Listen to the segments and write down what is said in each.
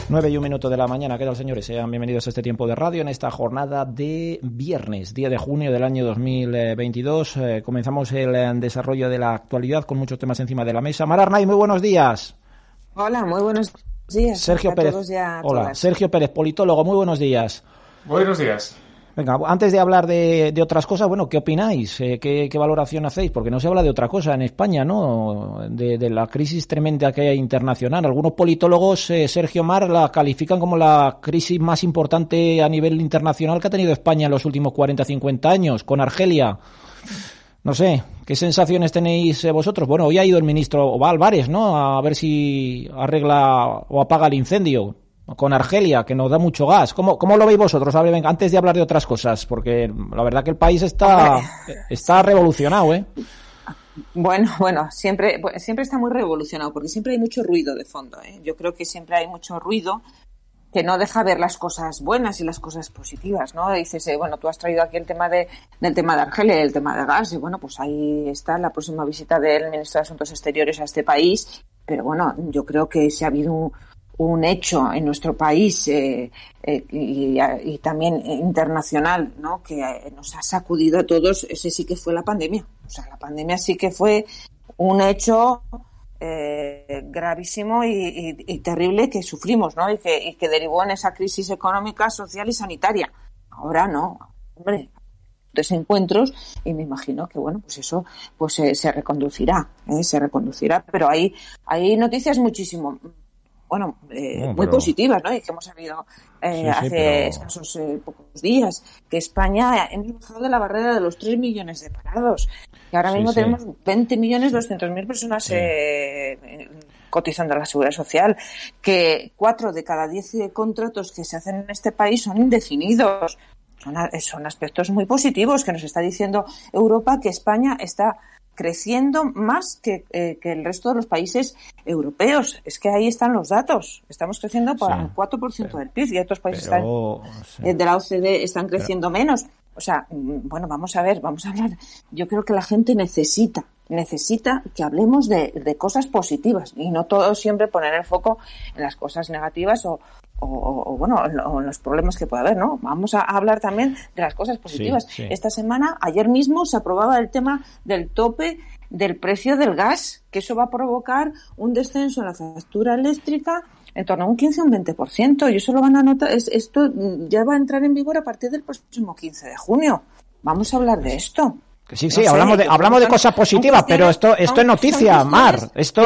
9:01 de la mañana. ¿Qué tal, señores? Sean bienvenidos a este tiempo de radio en esta jornada de viernes, 10 de junio del año 2022. Comenzamos el desarrollo de la actualidad con muchos temas encima de la mesa. Mar Arnaiz, muy buenos días. Hola, muy buenos días. Sergio Pérez. Hola, Sergio Pérez, politólogo, muy buenos días. Buenos días. Venga, antes de hablar de otras cosas, bueno, ¿qué opináis? ¿Qué valoración hacéis? Porque no se habla de otra cosa en España, ¿no? De la crisis tremenda que hay internacional. Algunos politólogos, Sergio, Mar, la califican como la crisis más importante a nivel internacional que ha tenido España en los últimos 40-50 años, con Argelia. No sé, ¿qué sensaciones tenéis vosotros? Bueno, hoy ha ido el ministro, o va Álvarez, ¿no? A ver si arregla o apaga el incendio con Argelia, que nos da mucho gas. ¿Cómo lo veis vosotros? A ver, venga, antes de hablar de otras cosas, porque la verdad que el país está revolucionado, ¿eh? Bueno, siempre está muy revolucionado, porque siempre hay mucho ruido de fondo, ¿eh? Yo creo que siempre hay mucho ruido que no deja ver las cosas buenas y las cosas positivas, ¿no? Dices, bueno, tú has traído aquí el tema del tema de Argelia y el tema de gas, y bueno, pues ahí está la próxima visita del ministro de Asuntos Exteriores a este país, pero bueno, yo creo que si ha habido un hecho en nuestro país y también internacional, ¿no? Que nos ha sacudido a todos, ese sí que fue la pandemia. O sea, la pandemia sí que fue un hecho gravísimo y terrible que sufrimos, ¿no? Y que derivó en esa crisis económica, social y sanitaria. Ahora no, hombre, desencuentros, y me imagino que bueno, pues eso pues se reconducirá, pero hay noticias muchísimo muy positivas, ¿no? Y que hemos sabido hace escasos pocos días que España hemos bajado de la barrera de los 3 millones de parados, que ahora mismo tenemos 20.200.000 personas cotizando a la Seguridad Social, que 4 de cada 10 contratos que se hacen en este país son indefinidos. Son aspectos muy positivos que nos está diciendo Europa, que España está creciendo más que el resto de los países europeos. Es que ahí están los datos. Estamos creciendo por el 4% del PIB, y otros países de la OCDE están creciendo menos. O sea, bueno, vamos a hablar. Yo creo que la gente necesita que hablemos de cosas positivas y no todo siempre poner el foco en las cosas negativas o en los problemas que puede haber, ¿no? Vamos a hablar también de las cosas positivas. Sí. Esta semana, ayer mismo, se aprobaba el tema del tope del precio del gas, que eso va a provocar un descenso en la factura eléctrica en torno a un 15 o un 20%, y eso lo van a notar, esto ya va a entrar en vigor a partir del próximo 15 de junio. Vamos a hablar de esto. Sí, no sé, hablamos de cosas positivas, pero esto es noticia, Mar. Esto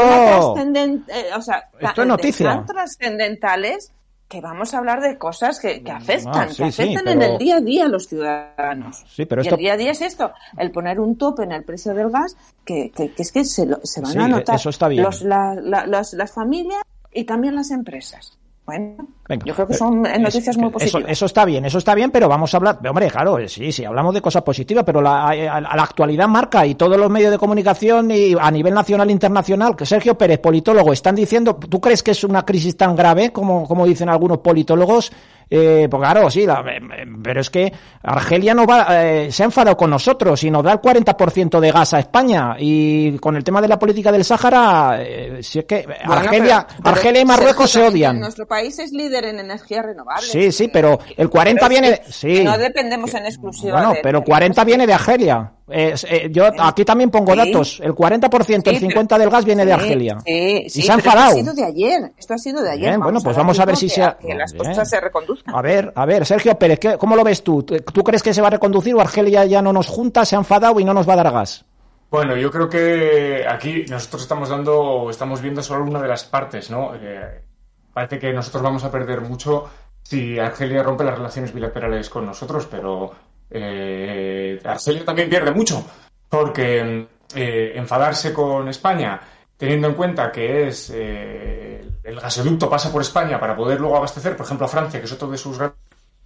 es noticia. Tan trascendentales que vamos a habber de cosas que afectan, en el día a día a los ciudadanos. Sí, pero el día a día es esto, el poner un tope en el precio del gas, que es que se van a notar eso está bien. Las familias y también las empresas. Bueno, venga, yo creo que son noticias muy positivas. Eso está bien, pero vamos a hablar, hombre, claro, sí, hablamos de cosas positivas, pero la actualidad marca, y todos los medios de comunicación y a nivel nacional e internacional, que Sergio Pérez, politólogo, están diciendo, ¿tú crees que es una crisis tan grave como dicen algunos politólogos? Pues claro, sí, pero es que Argelia se ha enfadado con nosotros y nos da el 40% de gas a España, y con el tema de la política del Sáhara, si es que Argelia y Marruecos se odian. Nuestro país es líder en energías renovables. Sí, pero el 40 viene... Sí. No dependemos en exclusiva de... Bueno, pero el 40 viene de Argelia. Yo aquí también pongo datos. El 40%, el 50% del gas viene de Argelia. Sí, y se ha enfadado. Esto ha sido de ayer. Bien, bueno, pues vamos a ver si que las cosas se reconduzcan. A ver, Sergio Pérez, ¿cómo lo ves tú? ¿Tú crees que se va a reconducir o Argelia ya no nos junta, se ha enfadado y no nos va a dar gas? Bueno, yo creo que aquí nosotros estamos viendo solo una de las partes, ¿no? Parece que nosotros vamos a perder mucho si Argelia rompe las relaciones bilaterales con nosotros, pero Argelia también pierde mucho, porque enfadarse con España, teniendo en cuenta que el gasoducto pasa por España para poder luego abastecer, por ejemplo, a Francia, que es otro de sus grandes...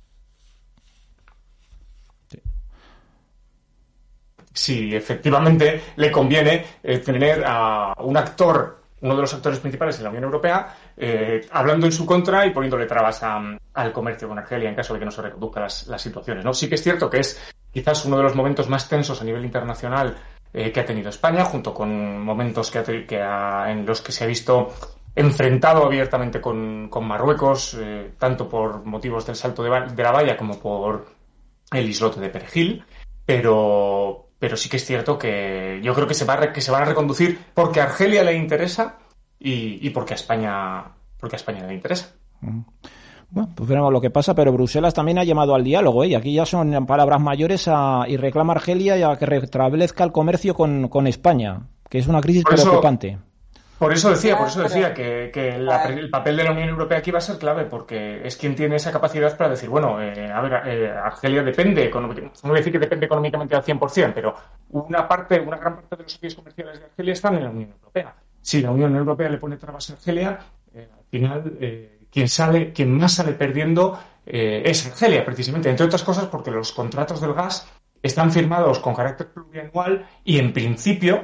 Si efectivamente le conviene tener a uno de los actores principales de la Unión Europea, hablando en su contra y poniéndole trabas al comercio con Argelia en caso de que no se reconduzcan las situaciones, ¿no? Sí que es cierto que es quizás uno de los momentos más tensos a nivel internacional que ha tenido España, junto con momentos en los que se ha visto enfrentado abiertamente con Marruecos, tanto por motivos del salto de la valla como por el islote de Perejil, pero sí que es cierto que yo creo que se van a reconducir porque a Argelia le interesa y porque a España le interesa. Bueno, pues veremos lo que pasa, pero Bruselas también ha llamado al diálogo, y aquí ya son palabras mayores y reclama a Argelia ya que restablezca el comercio con España, que es una crisis preocupante. Por eso decía que el papel de la Unión Europea aquí va a ser clave, porque es quien tiene esa capacidad para decir, bueno, Argelia depende económicamente, no voy a decir que depende económicamente al 100%, pero una gran parte de los socios comerciales de Argelia están en la Unión Europea. Si la Unión Europea le pone trabas a Argelia, al final quien más sale perdiendo es Argelia, precisamente, entre otras cosas porque los contratos del gas están firmados con carácter plurianual y en principio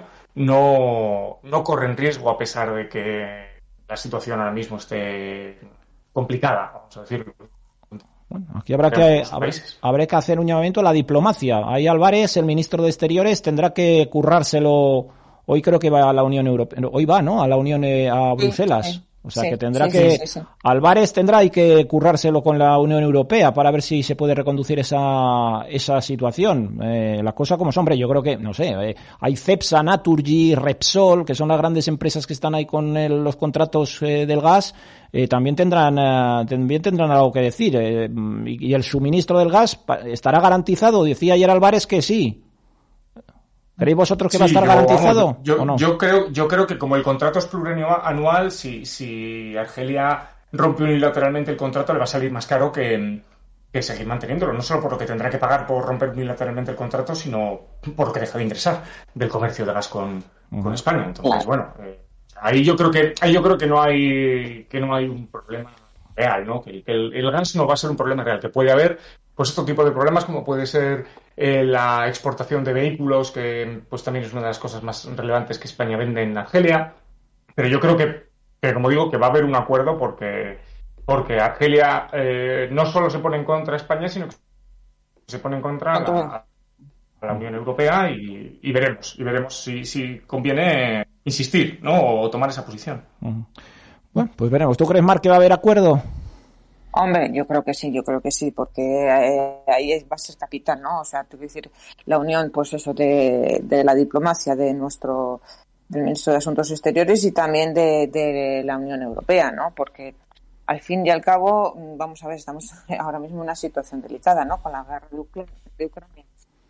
no corren riesgo, a pesar de que la situación ahora mismo esté complicada, vamos a decirlo. Bueno, aquí habrá que hacer un llamamiento a la diplomacia. Ahí Álvarez, el ministro de Exteriores, tendrá que currárselo. Hoy creo que va a la Unión Europea. Hoy va, ¿no? A la Unión, a Bruselas. Sí. O sea, que tendrá Álvarez tendrá que currárselo con la Unión Europea para ver si se puede reconducir esa situación. Las cosas como son, hombre, yo creo que, no sé, hay Cepsa, Naturgy, Repsol, que son las grandes empresas que están ahí con los contratos del gas, también tendrán algo que decir. Y el suministro del gas estará garantizado. Decía ayer Álvarez que sí. ¿Creéis vosotros que va a estar garantizado? ¿O no? Yo creo que como el contrato es plurianual, si Argelia rompe unilateralmente el contrato, le va a salir más caro que seguir manteniéndolo. No solo por lo que tendrá que pagar por romper unilateralmente el contrato, sino por lo que deja de ingresar del comercio de gas con España. Entonces, bueno, ahí yo creo que no hay un problema real, ¿no? Que el gas no va a ser un problema real, que puede haber pues otro tipo de problemas, como puede ser la exportación de vehículos, que pues también es una de las cosas más relevantes que España vende en Argelia. Pero yo creo que como digo, que va a haber un acuerdo porque Argelia no solo se pone en contra de España, sino que se pone en contra a la Unión Europea y veremos si conviene insistir, ¿no? O tomar esa posición. Bueno, pues veremos. ¿Tú crees, Marc, que va a haber acuerdo? Hombre, yo creo que sí, porque ahí va a ser capital, ¿no? O sea, te quiero decir, la unión, pues eso, de la diplomacia del ministro de Asuntos Exteriores y también de la Unión Europea, ¿no? Porque al fin y al cabo, vamos a ver, estamos ahora mismo en una situación delicada, ¿no? Con la guerra de Ucrania,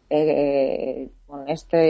con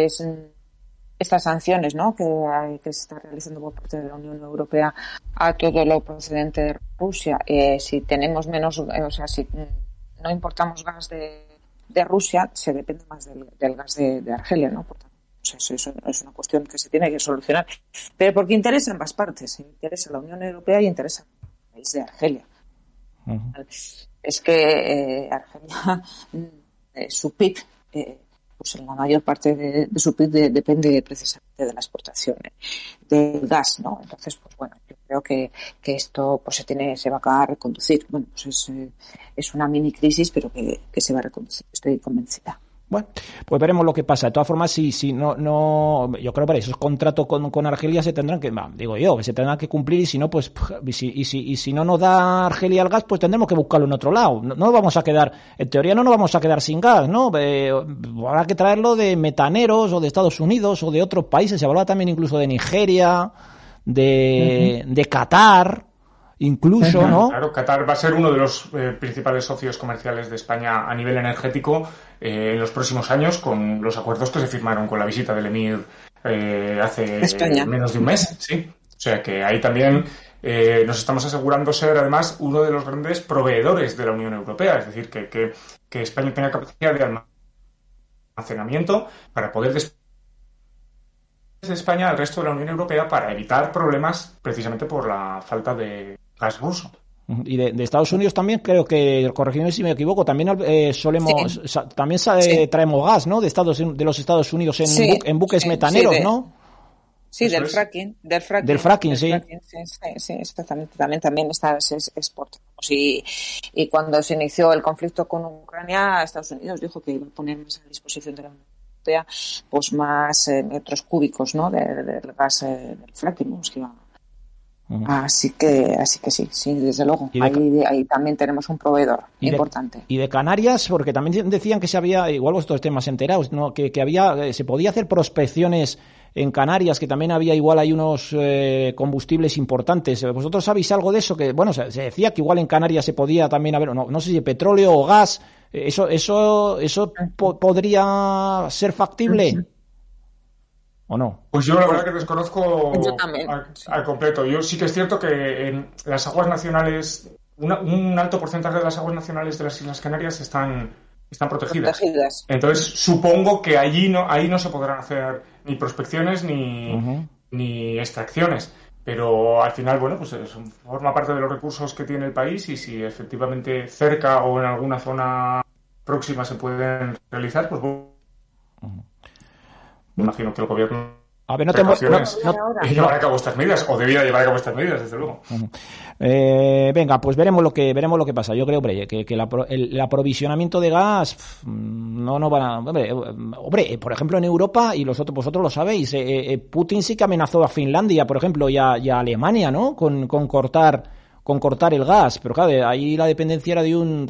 estas sanciones, ¿no? que se está realizando por parte de la Unión Europea a todo lo procedente de Rusia. Si tenemos menos, o sea, si no importamos gas de Rusia, se depende más del gas de Argelia, ¿no? Por tanto, pues eso es una cuestión que se tiene que solucionar. Pero porque interesa a ambas partes, interesa a la Unión Europea y interesa al país de Argelia. Uh-huh. Es que Argelia, su PIB, pues en la mayor parte de su PIB depende precisamente de la exportación del gas, ¿no? Entonces, pues bueno, yo creo que esto pues se va a reconducir. Bueno, pues es una mini crisis, pero que se va a reconducir, estoy convencida. Bueno, pues veremos lo que pasa. De todas formas, si no, yo creo que para esos contratos con Argelia se tendrán que, que se tendrán que cumplir, y si no, pues, si no nos da Argelia el gas, pues tendremos que buscarlo en otro lado. No vamos a quedar, en teoría no nos vamos a quedar sin gas, ¿no? Habrá que traerlo de metaneros o de Estados Unidos o de otros países. Se hablaba también incluso de Nigeria, de Qatar. Incluso, ¿no? Claro, Qatar va a ser uno de los principales socios comerciales de España a nivel energético en los próximos años, con los acuerdos que se firmaron con la visita del emir hace menos de un mes, sí. O sea que ahí también nos estamos asegurando ser, además, uno de los grandes proveedores de la Unión Europea. Es decir, que España tenga capacidad de almacenamiento para poder desde España al resto de la Unión Europea para evitar problemas precisamente por la falta de gas ruso. Y de Estados Unidos también, creo que, corregidme si me equivoco, también también traemos gas, ¿no? De los Estados Unidos en buques metaneros, ¿no? Sí, del fracking. Del fracking, sí. Sí, exactamente. También exportamos. Y cuando se inició el conflicto con Ucrania, Estados Unidos dijo que iba a poner más a disposición de la Unión Europea pues más metros cúbicos, ¿no? del gas del fracking, que iba Así que sí, desde luego. Ahí también tenemos un proveedor importante. Y de Canarias, porque también decían que se había, igual vosotros estéis más enterados, ¿no? Que había, se podía hacer prospecciones en Canarias, que también había igual hay unos combustibles importantes. ¿Vosotros sabéis algo de eso? Que bueno, se decía que igual en Canarias se podía también haber, no sé si petróleo o gas. ¿Eso podría ser factible? ¿O no? Pues yo la verdad que desconozco Yo también. al completo. Yo sí que es cierto que en las aguas nacionales, un alto porcentaje de las aguas nacionales de las Islas Canarias están protegidas. Entonces supongo que ahí no se podrán hacer ni prospecciones ni extracciones. Pero al final, bueno, pues eso forma parte de los recursos que tiene el país, y si efectivamente cerca o en alguna zona próxima se pueden realizar, pues bueno, me imagino que el gobierno llevará a cabo estas medidas, o debía llevar a cabo estas medidas, desde luego. Venga, pues veremos lo que pasa. Yo creo, hombre, que el aprovisionamiento de gas no van a... Hombre, por ejemplo, en Europa, y vosotros lo sabéis, Putin sí que amenazó a Finlandia, por ejemplo, y a Alemania, ¿no? Con cortar el gas, pero claro, ahí la dependencia era de un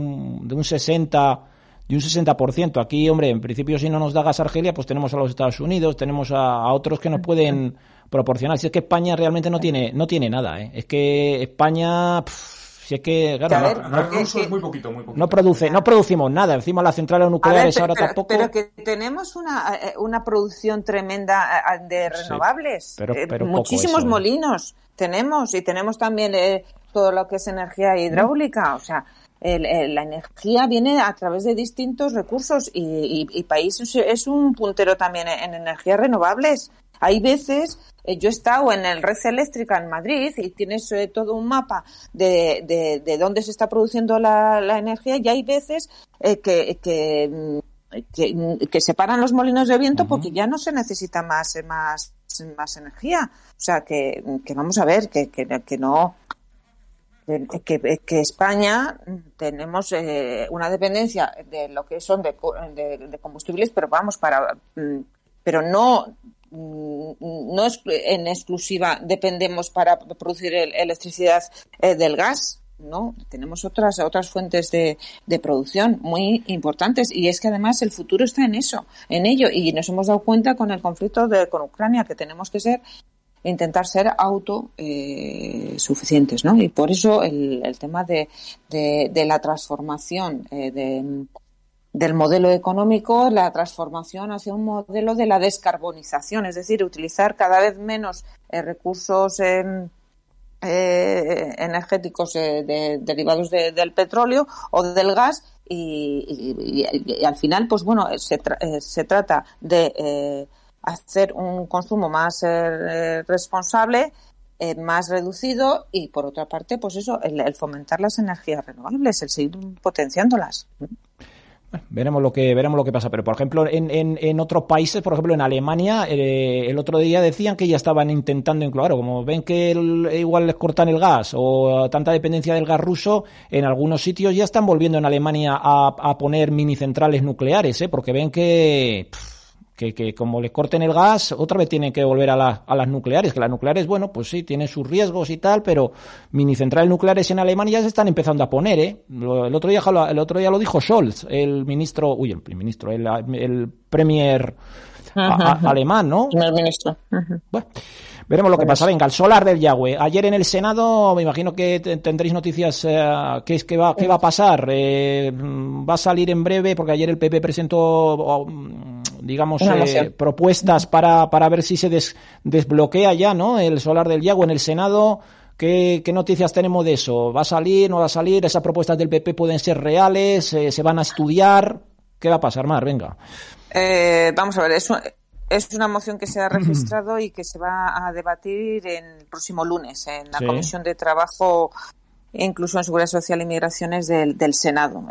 60%. Aquí, hombre, en principio, si no nos da gas Argelia, pues tenemos a los Estados Unidos, tenemos a otros que nos pueden proporcionar. Si es que España realmente no tiene nada, ¿eh? Es que España, si es que, claro, es muy poquito. No producimos nada. Encima las centrales nucleares ahora tampoco. Pero que tenemos una producción tremenda de renovables. Sí, pero muchísimos eso, molinos tenemos, y tenemos también todo lo que es energía hidráulica. O sea, la energía viene a través de distintos recursos, y país es un puntero también en energías renovables. Hay veces, yo he estado en el Red Eléctrica en Madrid, y tienes todo un mapa de dónde se está produciendo la energía, y hay veces que se paran los molinos de viento porque ya no se necesita más energía. O sea, que vamos a ver, que no... Que España tenemos una dependencia de lo que son de combustibles, pero pero no es en exclusiva dependemos para producir electricidad del gas, ¿no? Tenemos otras fuentes de producción muy importantes, y es que además el futuro está en ello, y nos hemos dado cuenta con el conflicto con Ucrania que tenemos que intentar ser autosuficientes, ¿no? Y por eso el tema de la transformación del modelo económico, la transformación hacia un modelo de la descarbonización, es decir, utilizar cada vez menos recursos energéticos derivados del petróleo o del gas, y al final, pues bueno, se trata de hacer un consumo más responsable, más reducido, y por otra parte, pues eso, el fomentar las energías renovables, el seguir potenciándolas. Veremos lo que pasa, pero por ejemplo en otros países, por ejemplo en Alemania, el otro día decían que ya estaban intentando, claro, como ven que igual les cortan el gas o tanta dependencia del gas ruso, en algunos sitios ya están volviendo en Alemania a poner mini centrales nucleares, porque ven que como les corten el gas, otra vez tienen que volver a las nucleares, que las nucleares, bueno, pues sí, tienen sus riesgos y tal, pero mini centrales nucleares en Alemania ya se están empezando a poner, ¿eh? El otro día lo dijo Scholz, el premier alemán, ¿no? Primer ministro. Bueno, veremos lo que pasa. Venga, el solar del Yagüe. Ayer en el Senado, me imagino que tendréis noticias. ¿Qué va a pasar? ¿Va a salir en breve? Porque ayer el PP presentó, digamos, propuestas para ver si se desbloquea ya, ¿no? El solar del Yagüe en el Senado. ¿Qué noticias tenemos de eso? ¿Va a salir? ¿No va a salir? ¿Esas propuestas del PP pueden ser reales? ¿Se van a estudiar? ¿Qué va a pasar, Mar? Venga. Vamos a ver, es una moción que se ha registrado y que se va a debatir el próximo lunes en la Comisión de Trabajo, Inclusión, Seguridad Social y Migraciones del Senado.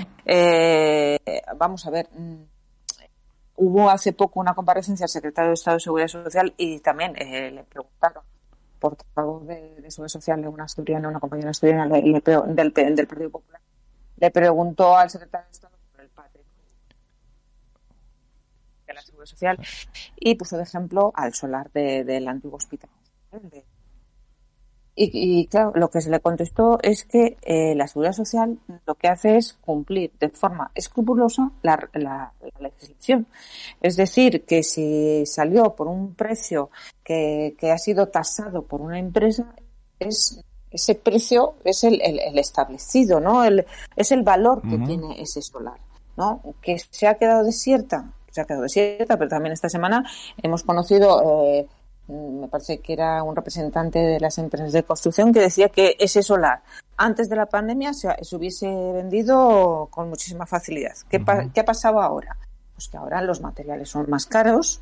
Vamos a ver, hubo hace poco una comparecencia al secretario de Estado de Seguridad Social, y también le preguntaron, portavoz de Seguridad Social, de una compañera asturiana del Partido Popular, le preguntó al secretario de Estado por el patrimonio de la Seguridad Social, y puso de ejemplo al solar del antiguo hospital y claro, lo que se le contestó es que la Seguridad Social lo que hace es cumplir de forma escrupulosa la legislación. Es decir, que si salió por un precio que ha sido tasado por una empresa, ese precio es el establecido, ¿no? Es el valor que tiene ese solar, ¿no? Que se ha quedado desierta, pero también esta semana hemos conocido, me parece que era un representante de las empresas de construcción que decía que ese solar antes de la pandemia se hubiese vendido con muchísima facilidad. ¿Qué ha pasado ahora? Pues que ahora los materiales son más caros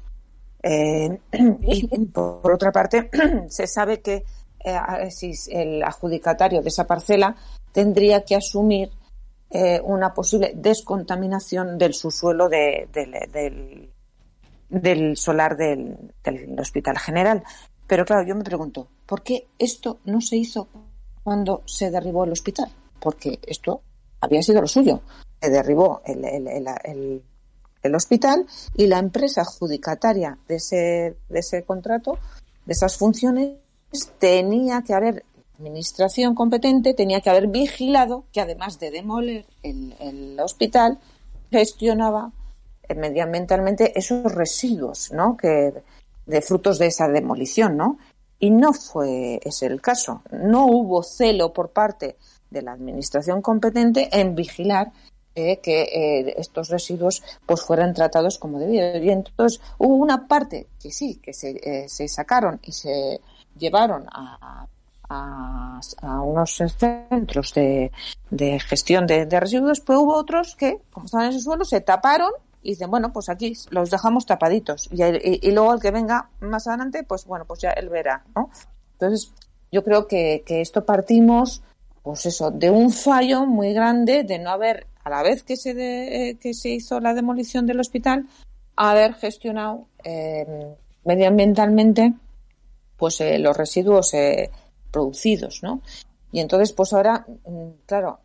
y por otra parte se sabe que si el adjudicatario de esa parcela tendría que asumir una posible descontaminación del subsuelo del solar del Hospital General. Pero claro, yo me pregunto, ¿por qué esto no se hizo cuando se derribó el hospital? Porque esto había sido lo suyo. Se derribó el hospital y la empresa adjudicataria de ese contrato, de esas funciones, tenía que haber administración competente, tenía que haber vigilado que además de demoler el hospital, gestionaba medioambientalmente esos residuos, ¿no? De frutos de esa demolición, ¿no? Y no fue ese el caso. No hubo celo por parte de la administración competente en vigilar que estos residuos pues fueran tratados como debía. Y entonces hubo una parte que sí, que se sacaron y se llevaron a unos centros de gestión de residuos, pero hubo otros que, como estaban en ese suelo, se taparon y dicen, bueno, pues aquí los dejamos tapaditos y luego el que venga más adelante, pues bueno, pues ya él verá, ¿no? Entonces, yo creo que esto partimos, pues eso, de un fallo muy grande de no haber, a la vez que se hizo la demolición del hospital, haber gestionado medioambientalmente pues los residuos producidos, ¿no? Y entonces, pues ahora, claro,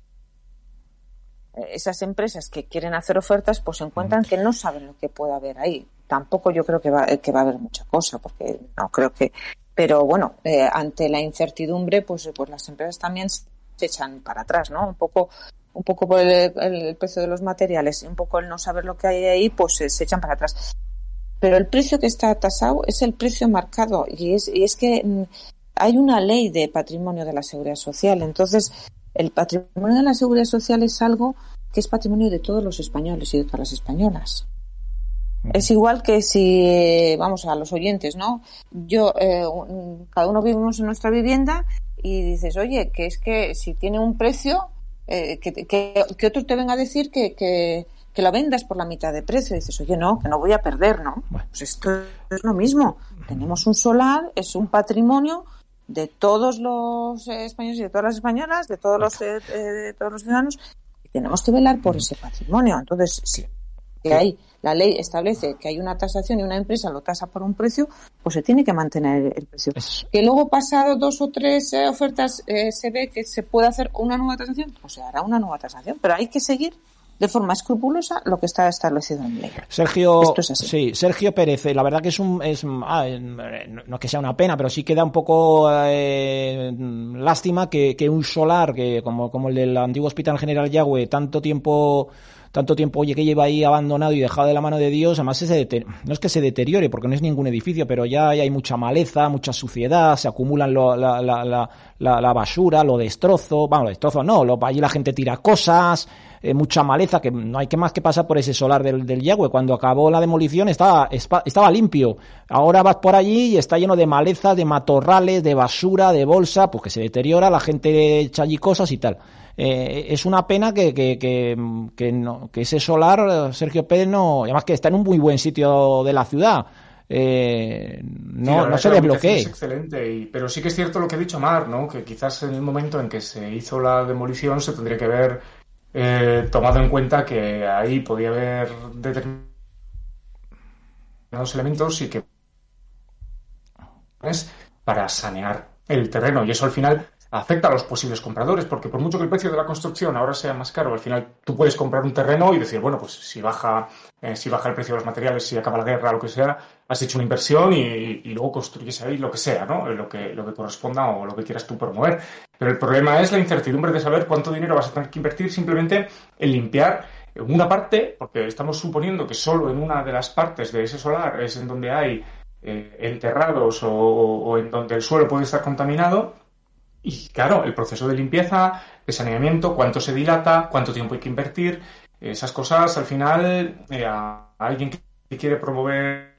esas empresas que quieren hacer ofertas, pues encuentran que no saben lo que puede haber ahí. Tampoco yo creo que va a haber mucha cosa, porque no creo que... Pero bueno, ante la incertidumbre, pues las empresas también se echan para atrás, ¿no? Un poco por el precio de los materiales y un poco el no saber lo que hay ahí, pues se echan para atrás. Pero el precio que está tasado es el precio marcado y es que hay una ley de patrimonio de la Seguridad Social. Entonces, el patrimonio de la Seguridad Social es algo que es patrimonio de todos los españoles y de todas las españolas. Es igual que si, vamos a los oyentes, ¿no? Cada uno vivimos en nuestra vivienda y dices, oye, que es que si tiene un precio, que otro te venga a decir que lo vendas por la mitad de precio. Y dices, oye, no, que no voy a perder, ¿no? Bueno. Pues esto es lo mismo. Tenemos un solar, es un patrimonio de todos los españoles y de todas las españolas, de todos los ciudadanos, y tenemos que velar por ese patrimonio. Entonces, sí, que la ley establece que hay una tasación y una empresa lo tasa por un precio, pues se tiene que mantener el precio. Que luego, pasado 2 o 3 ofertas, se ve que se puede hacer una nueva tasación, pues se hará una nueva tasación, pero hay que seguir de forma escrupulosa lo que está establecido en ley. Sergio, esto es así. Sí, Sergio Pérez, la verdad que no es que sea una pena, pero sí que da un poco lástima que un solar que como el del antiguo Hospital General Yagüe tanto tiempo, oye, que lleva ahí abandonado y dejado de la mano de Dios, además no es que se deteriore, porque no es ningún edificio, pero ya hay mucha maleza, mucha suciedad, se acumulan la basura, lo destrozo, allí la gente tira cosas, mucha maleza, que no hay que más que pasar por ese solar del Yagüe. Cuando acabó la demolición estaba limpio. Ahora vas por allí y está lleno de maleza, de matorrales, de basura, de bolsa, pues que se deteriora, la gente echa allí cosas y tal. Es una pena que ese solar, Sergio Pérez, no, además que está en un muy buen sitio de la ciudad, no se desbloquee. Es excelente, pero sí que es cierto lo que ha dicho Mar, ¿no? Que quizás en el momento en que se hizo la demolición se tendría que haber tomado en cuenta que ahí podía haber determinados elementos y que para sanear el terreno, y eso al final afecta a los posibles compradores, porque por mucho que el precio de la construcción ahora sea más caro, al final tú puedes comprar un terreno y decir, bueno, pues si baja el precio de los materiales, si acaba la guerra, lo que sea, has hecho una inversión y luego construyes ahí lo que sea, ¿no? Lo que corresponda o lo que quieras tú promover. Pero el problema es la incertidumbre de saber cuánto dinero vas a tener que invertir simplemente en limpiar una parte, porque estamos suponiendo que solo en una de las partes de ese solar es en donde hay enterrados o en donde el suelo puede estar contaminado. Y claro, el proceso de limpieza, de saneamiento, cuánto se dilata, cuánto tiempo hay que invertir, esas cosas al final a alguien que quiere promover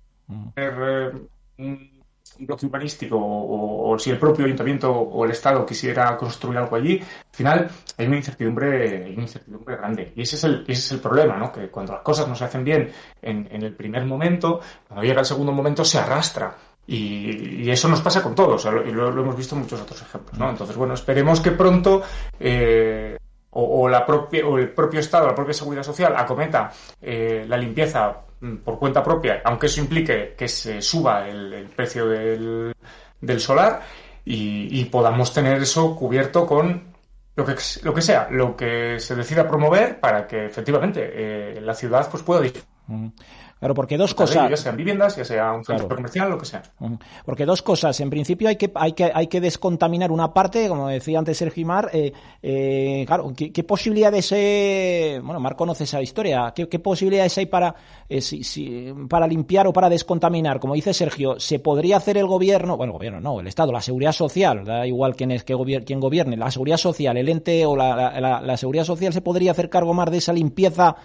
un bloque urbanístico o si el propio ayuntamiento o el Estado quisiera construir algo allí, al final hay una incertidumbre grande. Y ese es el problema, ¿no? Que cuando las cosas no se hacen bien en el primer momento, cuando llega el segundo momento se arrastra. Y eso nos pasa con todos, y lo hemos visto en muchos otros ejemplos, ¿no? Entonces, bueno, esperemos que pronto el propio Estado, la propia Seguridad Social acometa la limpieza por cuenta propia, aunque eso implique que se suba el precio del solar y podamos tener eso cubierto con lo que sea, lo que se decida promover para que efectivamente la ciudad pues pueda disfrutar. Claro, porque dos cosas. Ya sean viviendas, ya sea un centro comercial, lo que sea. Porque dos cosas. En principio hay que descontaminar una parte, como decía antes Sergio y Mar. Claro, ¿qué posibilidades bueno, Mar conoce esa historia. ¿Qué posibilidades hay para limpiar o para descontaminar? Como dice Sergio, ¿se podría hacer el gobierno? Bueno, el gobierno no, el Estado, la seguridad social, da igual quién gobierne, la seguridad social, el ente o la seguridad social se podría hacer cargo más de esa limpieza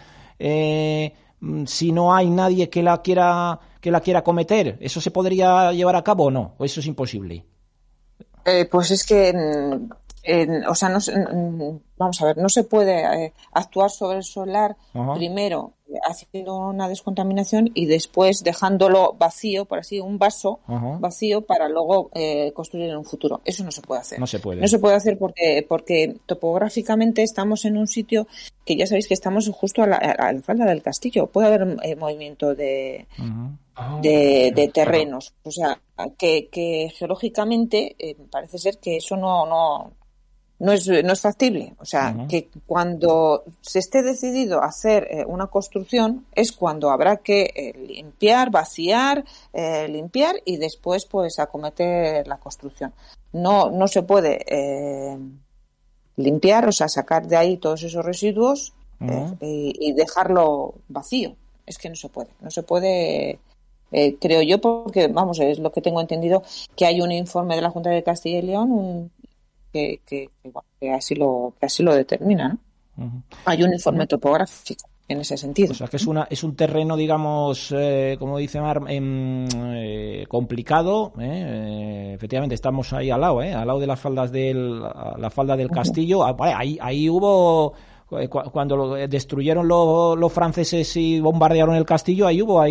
si no hay nadie que la quiera cometer. ¿Eso se podría llevar a cabo o no? ¿O eso es imposible? Pues es que o sea, vamos a ver, no se puede actuar sobre el solar primero haciendo una descontaminación y después dejándolo vacío, por así, un vaso vacío para luego construir en un futuro. Eso no se puede hacer. No se puede. No se puede hacer porque topográficamente estamos en un sitio que ya sabéis que estamos justo a la falda del castillo. Puede haber movimiento de terrenos. O sea, que geológicamente parece ser que eso no es factible. O sea, que cuando se esté decidido hacer una construcción es cuando habrá que limpiar, vaciar, limpiar y después pues acometer la construcción. No se puede limpiar, o sea, sacar de ahí todos esos residuos y dejarlo vacío. Es que no se puede. Creo yo, porque vamos, es lo que tengo entendido, que hay un informe de la Junta de Castilla y León que así lo determina, ¿no? Hay un informe topográfico en ese sentido. O sea, que es un terreno, digamos, como dice Mar, complicado. Efectivamente, estamos ahí al lado de las faldas la falda del castillo. Ahí hubo, cuando destruyeron los franceses y bombardearon el castillo,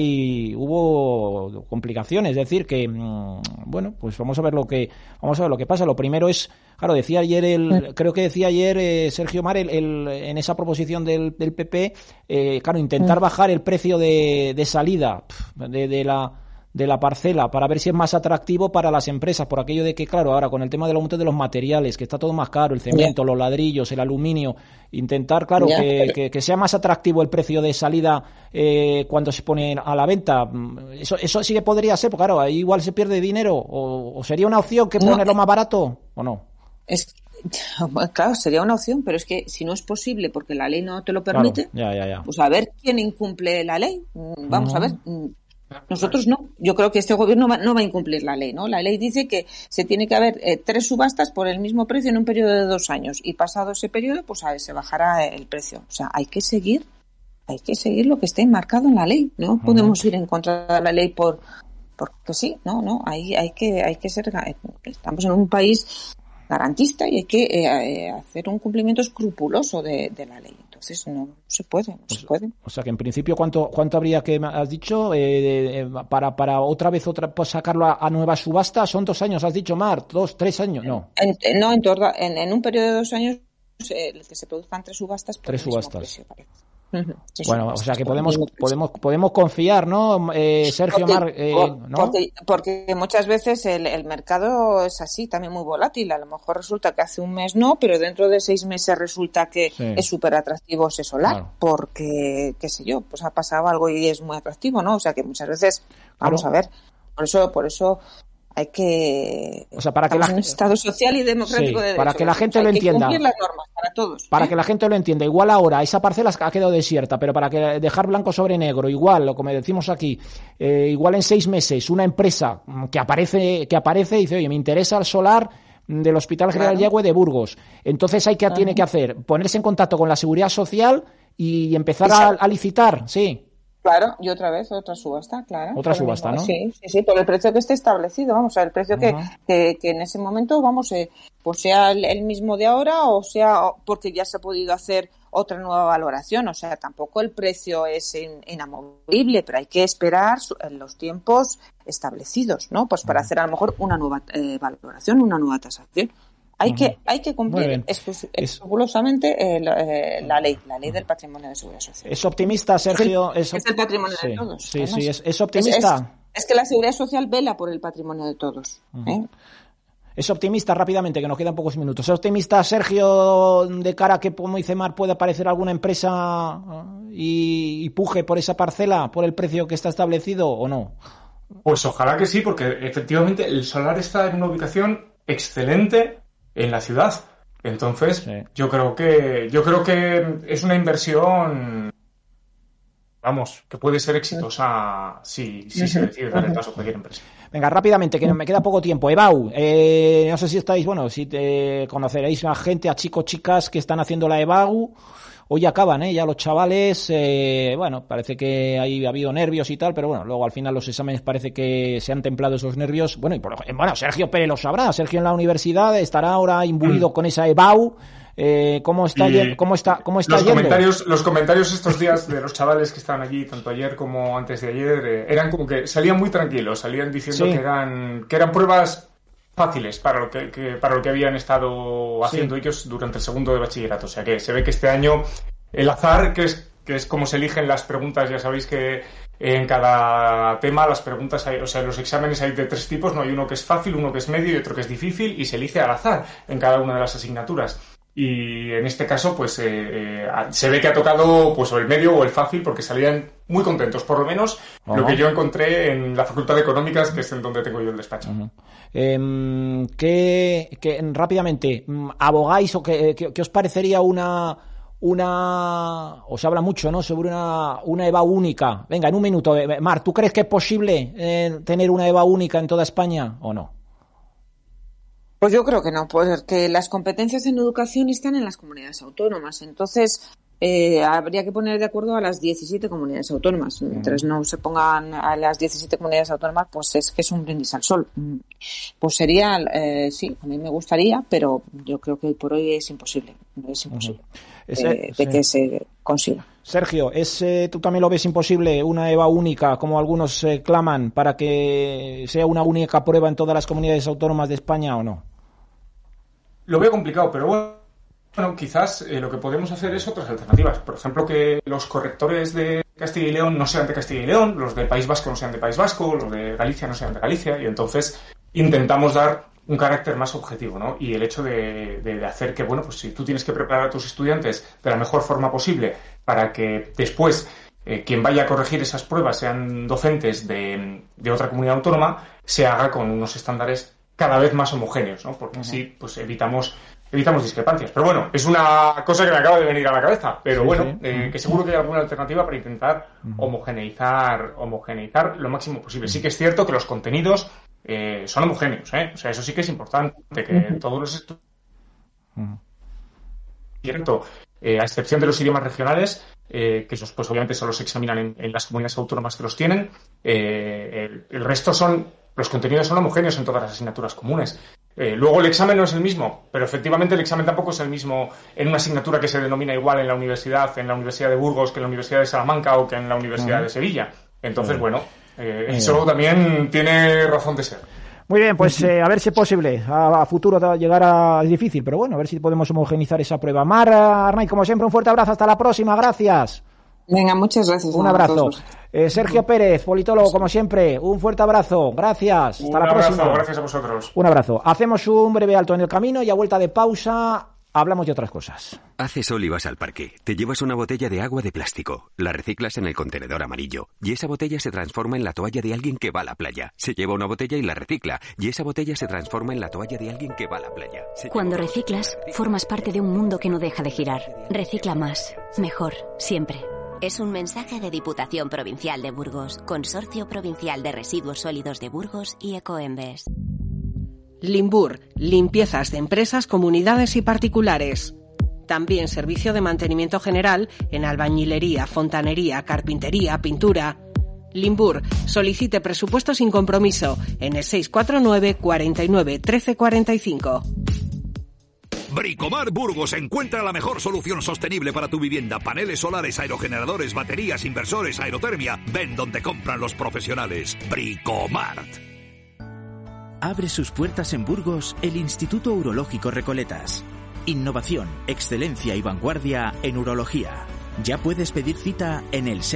hubo complicaciones. Es decir, que bueno, pues vamos a ver lo que pasa. Lo primero es, claro, creo que decía ayer Sergio Mar en esa proposición del PP, claro, intentar bajar el precio de salida de la parcela para ver si es más atractivo para las empresas, por aquello de que, claro, ahora con el tema del aumento de los materiales, que está todo más caro, el cemento, los ladrillos, el aluminio, intentar, claro, que sea más atractivo el precio de salida cuando se pone a la venta. Eso sí que podría ser, porque claro, ahí igual se pierde dinero, o sería una opción que ponerlo más barato, ¿o no? Claro, sería una opción, pero es que si no es posible porque la ley no te lo permite, claro, pues a ver quién incumple la ley. Vamos a ver. Nosotros no. Yo creo que este gobierno no va a incumplir la ley, ¿no? La ley dice que se tiene que haber 3 subastas por el mismo precio en un periodo de 2 años y pasado ese periodo, pues se bajará el precio. O sea, hay que seguir lo que esté enmarcado en la ley. No podemos ir en contra de la ley porque sí, no. Hay que ser. Estamos en un país garantista y hay que hacer un cumplimiento escrupuloso de la ley. Entonces no se puede. O sea que en principio ¿cuánto habría que, has dicho, para otra vez pues sacarlo a nueva subasta? Son 2 años, has dicho, Mar, 2, 3 años, no. En un periodo de 2 años el que se produzcan 3 subastas. 3 subastas. Precio, Bueno, o sea que podemos confiar, ¿no, Sergio Mar? ¿No? Porque muchas veces el mercado es así, también muy volátil. A lo mejor resulta que hace un mes no, pero dentro de 6 meses resulta que es súper atractivo ese solar, porque, qué sé yo, pues ha pasado algo y es muy atractivo, ¿no? O sea que muchas veces, vamos a ver, por eso hay que, o sea, para que un Estado social y democrático de derecho. Para que la gente lo entienda. Hay que cumplir las normas para todos. Para que la gente lo entienda. Igual ahora esa parcela ha quedado desierta, pero para que dejar blanco sobre negro, igual, o como decimos aquí, igual en 6 meses una empresa que aparece y dice, oye, me interesa el solar del Hospital General Yagüe de Burgos. Entonces tiene que hacer, ponerse en contacto con la Seguridad Social y empezar a licitar, sí. Claro, y otra subasta, claro. Otra subasta, ¿no? Sí, por el precio que esté establecido, vamos, el precio que en ese momento, vamos, pues sea el mismo de ahora o sea porque ya se ha podido hacer otra nueva valoración, o sea, tampoco el precio es inamovible, pero hay que esperar los tiempos establecidos, ¿no? Pues para hacer a lo mejor una nueva valoración, una nueva tasación. Hay que cumplir escrupulosamente la ley del patrimonio de seguridad social. ¿Es optimista, Sergio? Es el patrimonio de todos. Sí, ¿es optimista? Es que la seguridad social vela por el patrimonio de todos. ¿Es optimista, rápidamente, que nos quedan pocos minutos? ¿Es optimista, Sergio, de cara a que, como dice Mar, puede aparecer alguna empresa y puje por esa parcela, por el precio que está establecido o no? Pues ojalá que sí, porque efectivamente el solar está en una ubicación excelente en la ciudad. Entonces, yo creo que es una inversión, vamos, que puede ser exitosa si se decide dar el paso a cualquier empresa. Venga, rápidamente, que me queda poco tiempo. EBAU, no sé si estáis, si te conoceréis a gente, a chicos, chicas que están haciendo la EBAU. Hoy acaban, ya los chavales, parece que ahí ha habido nervios y tal, pero bueno, luego al final los exámenes parece que se han templado esos nervios. Bueno, Sergio Pérez lo sabrá. Sergio en la universidad estará ahora imbuido con esa EBAU. ¿Cómo está yendo? Los comentarios estos días de los chavales que estaban allí, tanto ayer como antes de ayer, eran como que salían muy tranquilos, salían diciendo que eran pruebas fáciles para lo que habían estado haciendo ellos durante el segundo de bachillerato. O sea que se ve que este año el azar, que es como se eligen las preguntas, ya sabéis que en cada tema las preguntas en los exámenes hay de 3 tipos, no hay uno que es fácil, uno que es medio y otro que es difícil, y se elige al azar en cada una de las asignaturas. Y en este caso, pues se ve que ha tocado pues o el medio o el fácil, porque salían muy contentos, por lo menos lo que yo encontré en la Facultad de Económicas, que es en donde tengo yo el despacho. ¿Qué rápidamente abogáis o qué os parecería una os habla mucho, ¿no?, sobre una EBAU única? Venga, en un minuto, Mar, ¿tú crees que es posible tener una EBAU única en toda España o no? Pues yo creo que no, porque las competencias en educación están en las comunidades autónomas. Entonces, habría que poner de acuerdo a las 17 comunidades autónomas. Mientras no se pongan a las 17 comunidades autónomas, pues es que es un brindis al sol. Pues sería, sí, a mí me gustaría, pero yo creo que hoy por hoy es imposible. Es imposible que se consiga. Sergio, ¿tú también lo ves imposible, una EBA única, como algunos claman, para que sea una única prueba en todas las comunidades autónomas de España o no? Lo veo complicado, pero bueno, quizás lo que podemos hacer es otras alternativas. Por ejemplo, que los correctores de Castilla y León no sean de Castilla y León, los del País Vasco no sean de País Vasco, los de Galicia no sean de Galicia, y entonces intentamos dar un carácter más objetivo, ¿no? Y el hecho de hacer que, bueno, pues si tú tienes que preparar a tus estudiantes de la mejor forma posible para que después quien vaya a corregir esas pruebas sean docentes de otra comunidad autónoma, se haga con unos estándares cada vez más homogéneos, ¿no? Porque así pues evitamos discrepancias. Pero bueno, es una cosa que me acaba de venir a la cabeza. Pero que seguro que hay alguna alternativa para intentar homogeneizar lo máximo posible. Sí que es cierto que los contenidos son homogéneos, O sea, eso sí que es importante, que todos los estudiantes, a excepción de los idiomas regionales, que esos pues obviamente solo se examinan en las comunidades autónomas que los tienen, el resto los contenidos son homogéneos en todas las asignaturas comunes. Luego el examen no es el mismo, pero efectivamente el examen tampoco es el mismo en una asignatura que se denomina igual en la Universidad de Burgos que en la Universidad de Salamanca o que en la Universidad de Sevilla. Entonces, eso también tiene razón de ser. Muy bien, pues a ver si es posible a futuro llegar es difícil, pero bueno, a ver si podemos homogenizar esa prueba. Mar, Arnay, como siempre, un fuerte abrazo, hasta la próxima, gracias. Venga, muchas gracias. Un abrazo. Sergio Pérez, politólogo, como siempre, un fuerte abrazo. Gracias. Hasta la próxima. Gracias a vosotros. Un abrazo. Hacemos un breve alto en el camino y a vuelta de pausa hablamos de otras cosas. Hace sol y vas al parque. Te llevas una botella de agua de plástico. La reciclas en el contenedor amarillo. Y esa botella se transforma en la toalla de alguien que va a la playa. Se lleva una botella y la recicla. Y esa botella se transforma en la toalla de alguien que va a la playa. Cuando reciclas, formas parte de un mundo que no deja de girar. Recicla más. Mejor. Siempre. Es un mensaje de Diputación Provincial de Burgos, Consorcio Provincial de Residuos Sólidos de Burgos y Ecoembes. Limbur, limpiezas de empresas, comunidades y particulares. También servicio de mantenimiento general en albañilería, fontanería, carpintería, pintura. Limbur, solicite presupuesto sin compromiso en el 649 49 13 45. Bricomar Burgos encuentra la mejor solución sostenible para tu vivienda. Paneles solares, aerogeneradores, baterías, inversores, aerotermia. Ven donde compran los profesionales. Bricomart. Abre sus puertas en Burgos el Instituto Urológico Recoletas. Innovación, excelencia y vanguardia en urología. Ya puedes pedir cita en el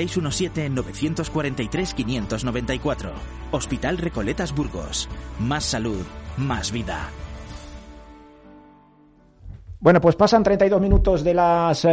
617-943-594. Hospital Recoletas Burgos. Más salud, más vida. Bueno, pues pasan 32 minutos de las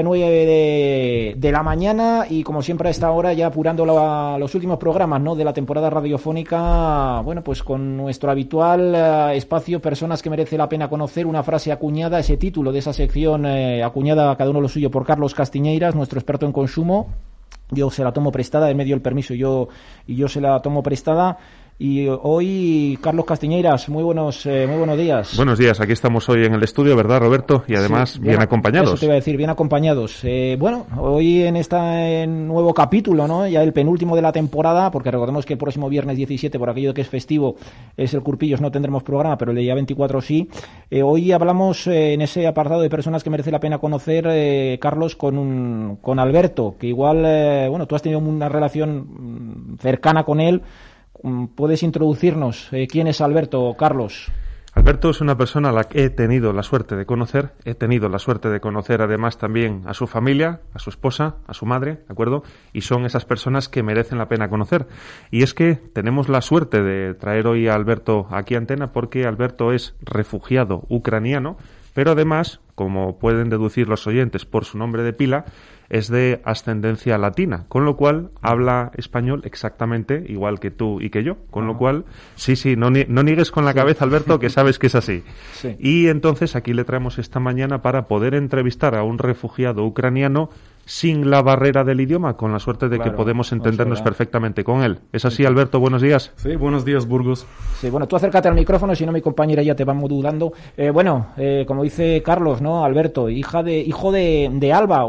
9 de la mañana y como siempre a esta hora ya apurando los últimos programas, ¿no?, de la temporada radiofónica, bueno, pues con nuestro habitual espacio Personas que merece la pena conocer, una frase acuñada, ese título de esa sección acuñada cada uno lo suyo por Carlos Castiñeiras, nuestro experto en consumo. Yo se la tomo prestada, él me dio el permiso y yo se la tomo prestada. Y hoy, Carlos Castiñeiras, muy buenos días. Buenos días, aquí estamos hoy en el estudio, ¿verdad, Roberto? Y además sí, bien acompañados. Eso te iba a decir, bien acompañados. Bueno, hoy en este nuevo capítulo, ¿no?, ya el penúltimo de la temporada, porque recordemos que el próximo viernes 17, por aquello de que es festivo, es el Curpillos, no tendremos programa, pero el día 24 sí. Hoy hablamos en ese apartado de personas que merece la pena conocer, Carlos, con Alberto, que igual, bueno, tú has tenido una relación cercana con él. ¿Puedes introducirnos quién es Alberto, Carlos? Alberto es una persona a la que he tenido la suerte de conocer. He tenido la suerte de conocer además también a su familia, a su esposa, a su madre, ¿de acuerdo? Y son esas personas que merecen la pena conocer. Y es que tenemos la suerte de traer hoy a Alberto aquí a Antena porque Alberto es refugiado ucraniano, pero además, como pueden deducir los oyentes por su nombre de pila, es de ascendencia latina, con lo cual habla español exactamente igual que tú y que yo, con lo cual, sí, no niegues con la cabeza, Alberto, que sabes que es así. Sí. Y entonces aquí le traemos esta mañana para poder entrevistar a un refugiado ucraniano sin la barrera del idioma, con la suerte de que podemos entendernos perfectamente con él. ¿Es así, Alberto? Buenos días. Sí, buenos días, Burgos. Sí, bueno, tú acércate al micrófono, si no mi compañera ya te va modulando. Como dice Carlos, ¿no? Alberto, hijo de Alba,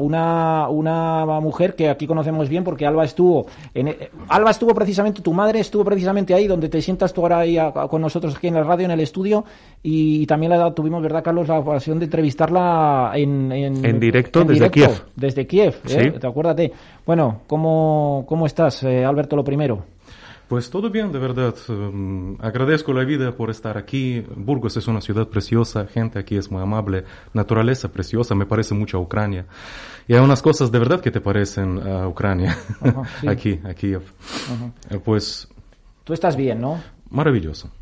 una mujer que aquí conocemos bien porque Alba estuvo precisamente, tu madre estuvo precisamente ahí donde te sientas tú ahora ahí con nosotros aquí en la radio, en el estudio, y también tuvimos, ¿verdad, Carlos, la ocasión de entrevistarla en directo desde Kiev. Desde Kiev. Sí. Acuérdate. Bueno, ¿cómo estás, Alberto, lo primero? Pues todo bien, de verdad. Agradezco la vida por estar aquí. Burgos es una ciudad preciosa, gente aquí es muy amable, naturaleza preciosa, me parece mucho a Ucrania. Y hay unas cosas de verdad que te parecen a Ucrania, sí. aquí, a Kiev. Pues... Tú estás bien, ¿no? Maravilloso.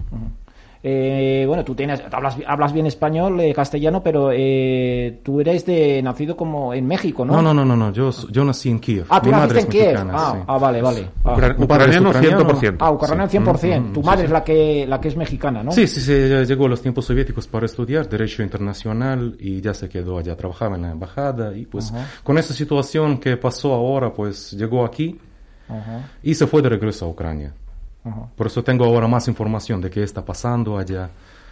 Bueno, tú hablas bien español, castellano, pero tú eres nacido como en México, ¿no? No, yo nací en Kiev. Tú naciste en Kiev. Vale. Ucraniano 100%. Ucraniano 100%. Tu madre es la que es mexicana, ¿no? Sí, llegó a los tiempos soviéticos para estudiar Derecho Internacional y ya se quedó allá, trabajaba en la embajada y pues con esa situación que pasó ahora, pues llegó aquí y se fue de regreso a Ucrania. Por eso tengo ahora más información de qué está pasando allá.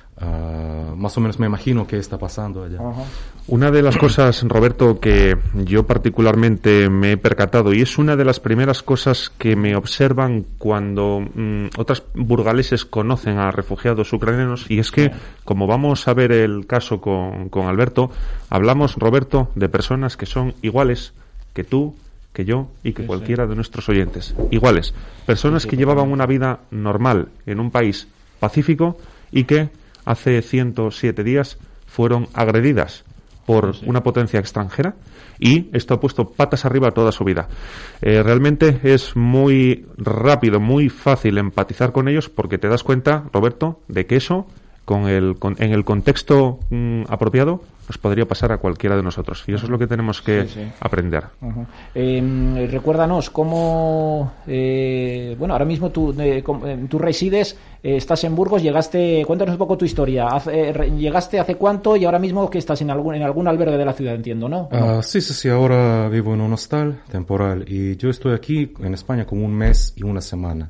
Más o menos me imagino qué está pasando allá. Una de las cosas, Roberto, que yo particularmente me he percatado, y es una de las primeras cosas que me observan cuando otras burgaleses conocen a refugiados ucranianos, y es que, como vamos a ver el caso con Alberto, hablamos, Roberto, de personas que son iguales que tú, que yo y que cualquiera de nuestros oyentes. Iguales. Personas que llevaban una vida normal en un país pacífico y que hace 107 días fueron agredidas por una potencia extranjera, y esto ha puesto patas arriba toda su vida. Realmente es muy rápido, muy fácil empatizar con ellos, porque te das cuenta, Roberto, de que eso, en el contexto apropiado, nos podría pasar a cualquiera de nosotros. Y eso es lo que tenemos que aprender. Recuérdanos cómo... ahora mismo tú resides, estás en Burgos, cuéntanos un poco tu historia. ¿Llegaste hace cuánto y ahora mismo que estás en algún albergue de la ciudad, entiendo, ¿no? Sí, ahora vivo en un hostal temporal y yo estoy aquí en España como un mes y una semana.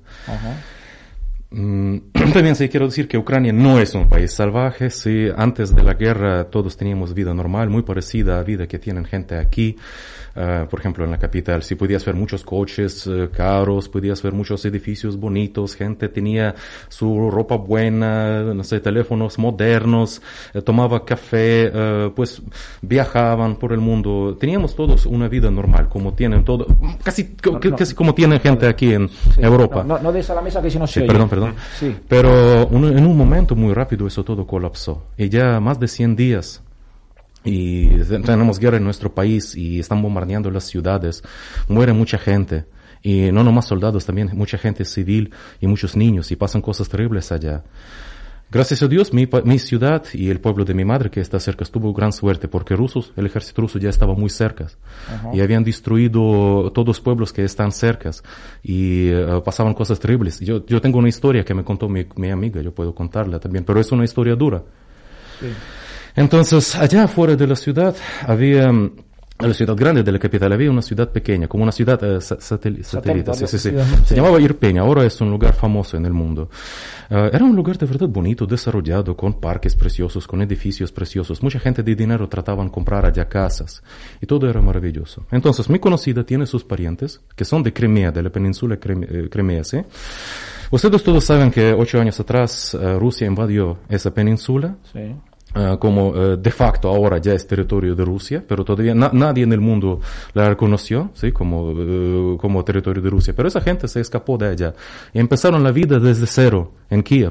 También sí quiero decir que Ucrania no es un país salvaje. Sí, antes de la guerra todos teníamos vida normal, muy parecida a la vida que tienen gente aquí. Por ejemplo, en la capital, sí podías ver muchos coches caros, podías ver muchos edificios bonitos, gente tenía su ropa buena, no sé, teléfonos modernos, tomaba café, pues viajaban por el mundo. Teníamos todos una vida normal, como tienen todo, casi como tienen gente aquí en Europa. No des a la mesa que si no se oye. Perdón. Sí. Pero en un momento muy rápido eso todo colapsó. Y ya más de 100 días y tenemos guerra en nuestro país y están bombardeando las ciudades, muere mucha gente, y no nomás soldados, también mucha gente civil y muchos niños, y pasan cosas terribles allá. Gracias a Dios, mi ciudad y el pueblo de mi madre que está cerca tuvo gran suerte, porque el ejército ruso ya estaba muy cerca y habían destruido todos los pueblos que están cerca y pasaban cosas terribles. Yo tengo una historia que me contó mi amiga, yo puedo contarla también, pero es una historia dura. Sí. Entonces, allá afuera de la ciudad había, en la ciudad grande de la capital, había una ciudad pequeña, como una ciudad satélite. Sí. Se llamaba Irpin, ahora es un lugar famoso en el mundo. Era un lugar de verdad bonito, desarrollado, con parques preciosos, con edificios preciosos. Mucha gente de dinero trataban de comprar allá casas, y todo era maravilloso. Entonces, mi conocida tiene sus parientes, que son de Crimea, de la península Crimea, ¿sí? Ustedes todos saben que 8 años atrás Rusia invadió esa península. Sí. Como de facto ahora ya es territorio de Rusia, pero todavía nadie en el mundo la reconoció, ¿sí? como territorio de Rusia. Pero esa gente se escapó de allá y empezaron la vida desde cero en Kiev.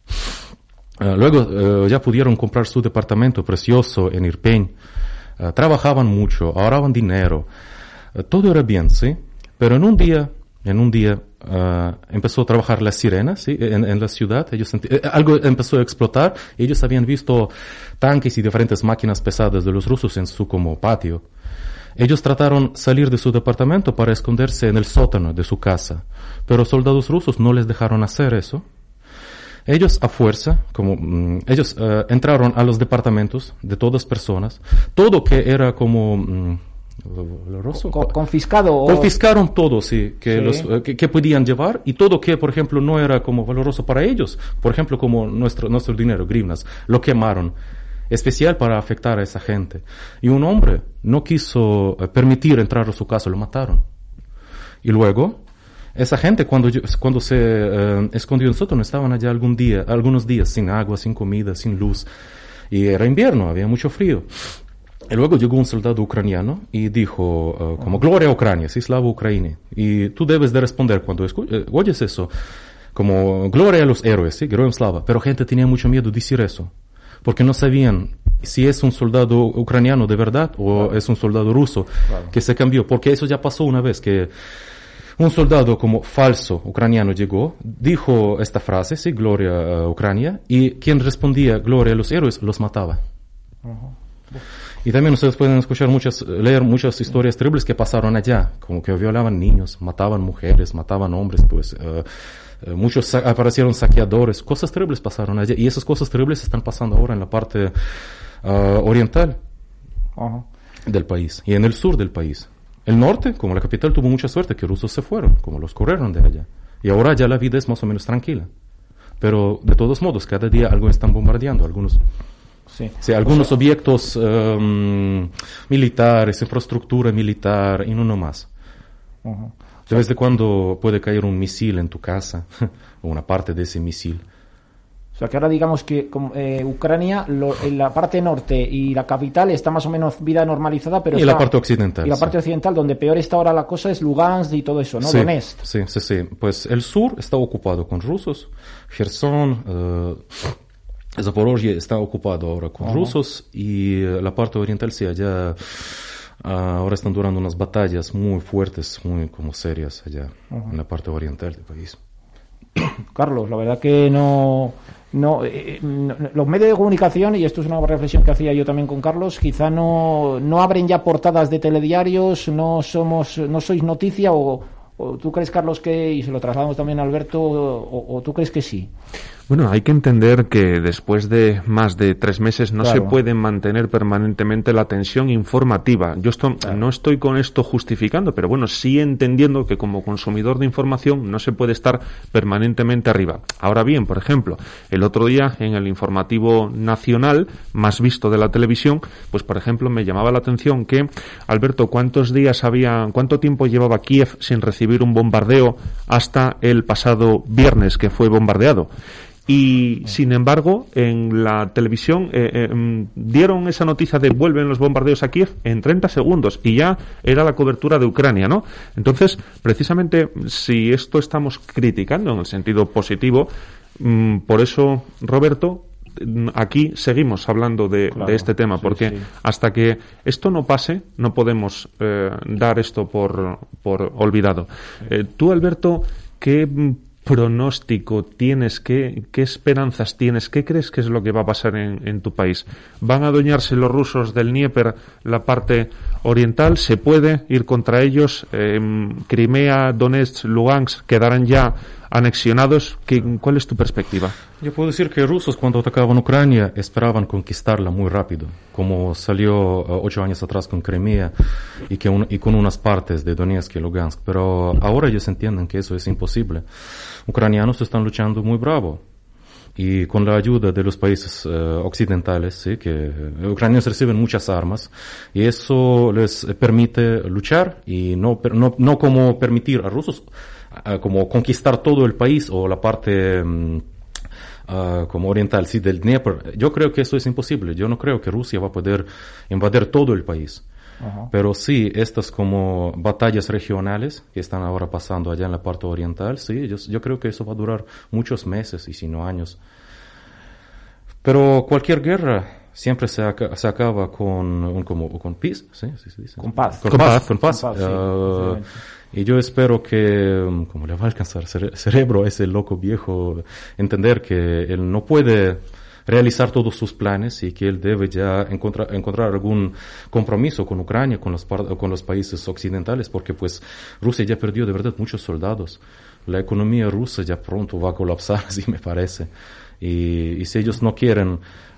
Luego ya pudieron comprar su departamento precioso en Irpin. Trabajaban mucho, ahorraban dinero. Todo era bien, ¿sí? Pero en un día empezó a trabajar la sirena, ¿sí? en la ciudad. Algo empezó a explotar. Ellos habían visto tanques y diferentes máquinas pesadas de los rusos en su como patio. Ellos trataron de salir de su departamento para esconderse en el sótano de su casa, pero soldados rusos no les dejaron hacer eso. Ellos a fuerza, entraron a los departamentos de todas personas, todo que era como confiscado. Confiscaron todo, sí, que podían llevar, y todo que, por ejemplo, no era como valoroso para ellos, por ejemplo, como nuestro dinero, grivnas, lo quemaron, especial para afectar a esa gente. Y un hombre no quiso permitir entrar a su casa, lo mataron. Y luego, esa gente cuando se escondió en sótano, estaban allá algunos días sin agua, sin comida, sin luz, y era invierno, había mucho frío. Y luego llegó un soldado ucraniano y dijo, como gloria a Ucrania, sí, slava Ucrania. Y tú debes de responder cuando oyes eso, como gloria a los héroes, sí, Geroyam slava. Pero gente tenía mucho miedo de decir eso, porque no sabían si es un soldado ucraniano de verdad o es un soldado ruso que se cambió. Porque eso ya pasó una vez, que un soldado como falso ucraniano llegó, dijo esta frase, sí, gloria a Ucrania, y quien respondía gloria a los héroes los mataba. Y también ustedes pueden leer muchas historias terribles que pasaron allá, como que violaban niños, mataban mujeres, mataban hombres, pues muchos aparecieron saqueadores, cosas terribles pasaron allá, y esas cosas terribles están pasando ahora en la parte oriental del país y en el sur del país. El norte, como la capital, tuvo mucha suerte que rusos se fueron, como los corrieron de allá, y ahora ya la vida es más o menos tranquila. Pero de todos modos, cada día algo están bombardeando, algunos objetos militares, infraestructura militar, y no más. De vez en cuando puede caer un misil en tu casa, o una parte de ese misil. O sea que ahora digamos que Ucrania, en la parte norte y la capital está más o menos vida normalizada, pero la parte occidental. Y la parte occidental, donde peor está ahora la cosa, es Lugansk y todo eso, ¿no? Sí, Donetsk. Sí. Pues el sur está ocupado con rusos, Kherson, Zaporozhye está ocupado ahora con rusos y la parte oriental sí, allá ahora están durando unas batallas muy fuertes, muy como serias allá en la parte oriental del país. Carlos, la verdad que no, los medios de comunicación, y esto es una reflexión que hacía yo también con Carlos, quizá no abren ya portadas de telediarios, no sois noticia, o tú crees, Carlos, que, y se lo trasladamos también a Alberto, o tú crees que sí. Bueno, hay que entender que después de más de 3 meses no se puede mantener permanentemente la tensión informativa. Yo no estoy con esto justificando, pero bueno, sí entendiendo que como consumidor de información no se puede estar permanentemente arriba. Ahora bien, por ejemplo, el otro día en el informativo nacional más visto de la televisión, pues por ejemplo me llamaba la atención que, Alberto, ¿cuánto tiempo llevaba Kiev sin recibir un bombardeo hasta el pasado viernes que fue bombardeado? Y, sin embargo, en la televisión dieron esa noticia de vuelven los bombardeos a Kiev en 30 segundos y ya era la cobertura de Ucrania, ¿no? Entonces, precisamente, si esto estamos criticando en el sentido positivo, por eso, Roberto, aquí seguimos hablando de este tema, porque hasta que esto no pase, no podemos dar esto por olvidado. Tú, Alberto, ¿qué pronóstico tienes? ¿Qué esperanzas tienes? ¿Qué crees que es lo que va a pasar en tu país? ¿Van a adueñarse los rusos del Dnieper la parte oriental? ¿Se puede ir contra ellos? ¿Crimea, Donetsk, Lugansk quedarán ya anexionados? ¿Cuál es tu perspectiva? Yo puedo decir que rusos, cuando atacaban Ucrania, esperaban conquistarla muy rápido, como salió 8 años atrás con Crimea y con unas partes de Donetsk y Lugansk. Pero ahora ellos entienden que eso es imposible. Ucranianos están luchando muy bravo. Y con la ayuda de los países occidentales, ¿sí? Que ucranianos reciben muchas armas y eso les permite luchar y no como permitir a rusos como conquistar todo el país o la parte como oriental, sí, del Dnieper. Yo creo que eso es imposible. Yo no creo que Rusia va a poder invadir todo el país. Pero sí, estas como batallas regionales que están ahora pasando allá en la parte oriental, sí, yo creo que eso va a durar muchos meses y si no años. Pero cualquier guerra siempre se acaba con peace, ¿sí? ¿Sí dice? Con paz. Con paz. Y yo espero que, como le va a alcanzar cerebro a ese loco viejo, entender que él no puede realizar todos sus planes y que él debe ya encontrar algún compromiso con Ucrania, con los países occidentales, porque pues Rusia ya perdió de verdad muchos soldados. La economía rusa ya pronto va a colapsar, así me parece. Y si ellos no quieren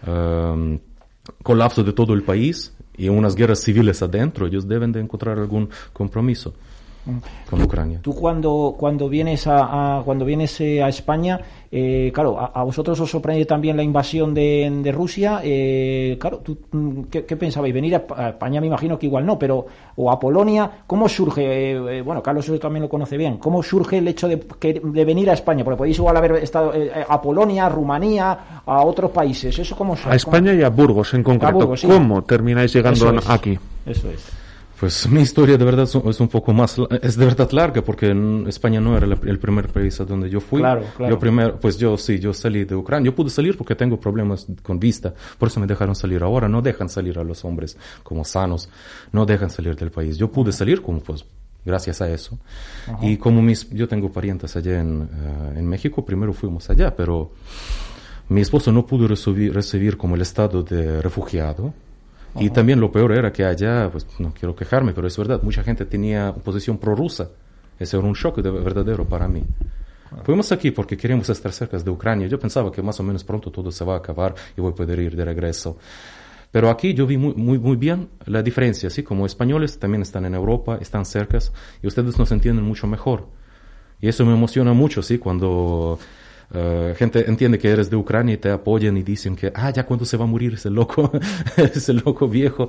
colapso de todo el país y unas guerras civiles adentro, ellos deben de encontrar algún compromiso con Ucrania. Tú cuando vienes a España, claro, a vosotros os sorprende también la invasión de Rusia. Claro, ¿tú qué pensabais? ¿Venir a España? Me imagino que igual no, pero o a Polonia. ¿Cómo surge? Bueno, Carlos eso también lo conoce bien. ¿Cómo surge el hecho de venir a España? Porque podéis igual haber estado a Polonia, a Rumanía, a otros países. ¿Eso cómo surge? A España y a Burgos en concreto. Burgos, sí. ¿Cómo termináis llegando aquí? Eso es. Pues mi historia de verdad es un poco más, es de verdad larga, porque España no era el primer país a donde yo fui. Claro. Yo salí de Ucrania. Yo pude salir porque tengo problemas con vista, por eso me dejaron salir. Ahora no dejan salir a los hombres como sanos, no dejan salir del país. Yo pude salir como pues gracias a eso. Y como yo tengo parientes allá en México, primero fuimos allá, pero mi esposo no pudo recibir como el estado de refugiado. Y también lo peor era que allá, pues no quiero quejarme, pero es verdad, mucha gente tenía posición prorrusa. Ese era un shock verdadero para mí. Fuimos aquí porque queríamos estar cerca de Ucrania. Yo pensaba que más o menos pronto todo se va a acabar y voy a poder ir de regreso. Pero aquí yo vi muy bien la diferencia, ¿sí? Como españoles también están en Europa, están cercas y ustedes nos entienden mucho mejor. Y eso me emociona mucho, ¿sí? Cuando gente entiende que eres de Ucrania y te apoyan y dicen que, ya cuando se va a morir ese loco, ese loco viejo.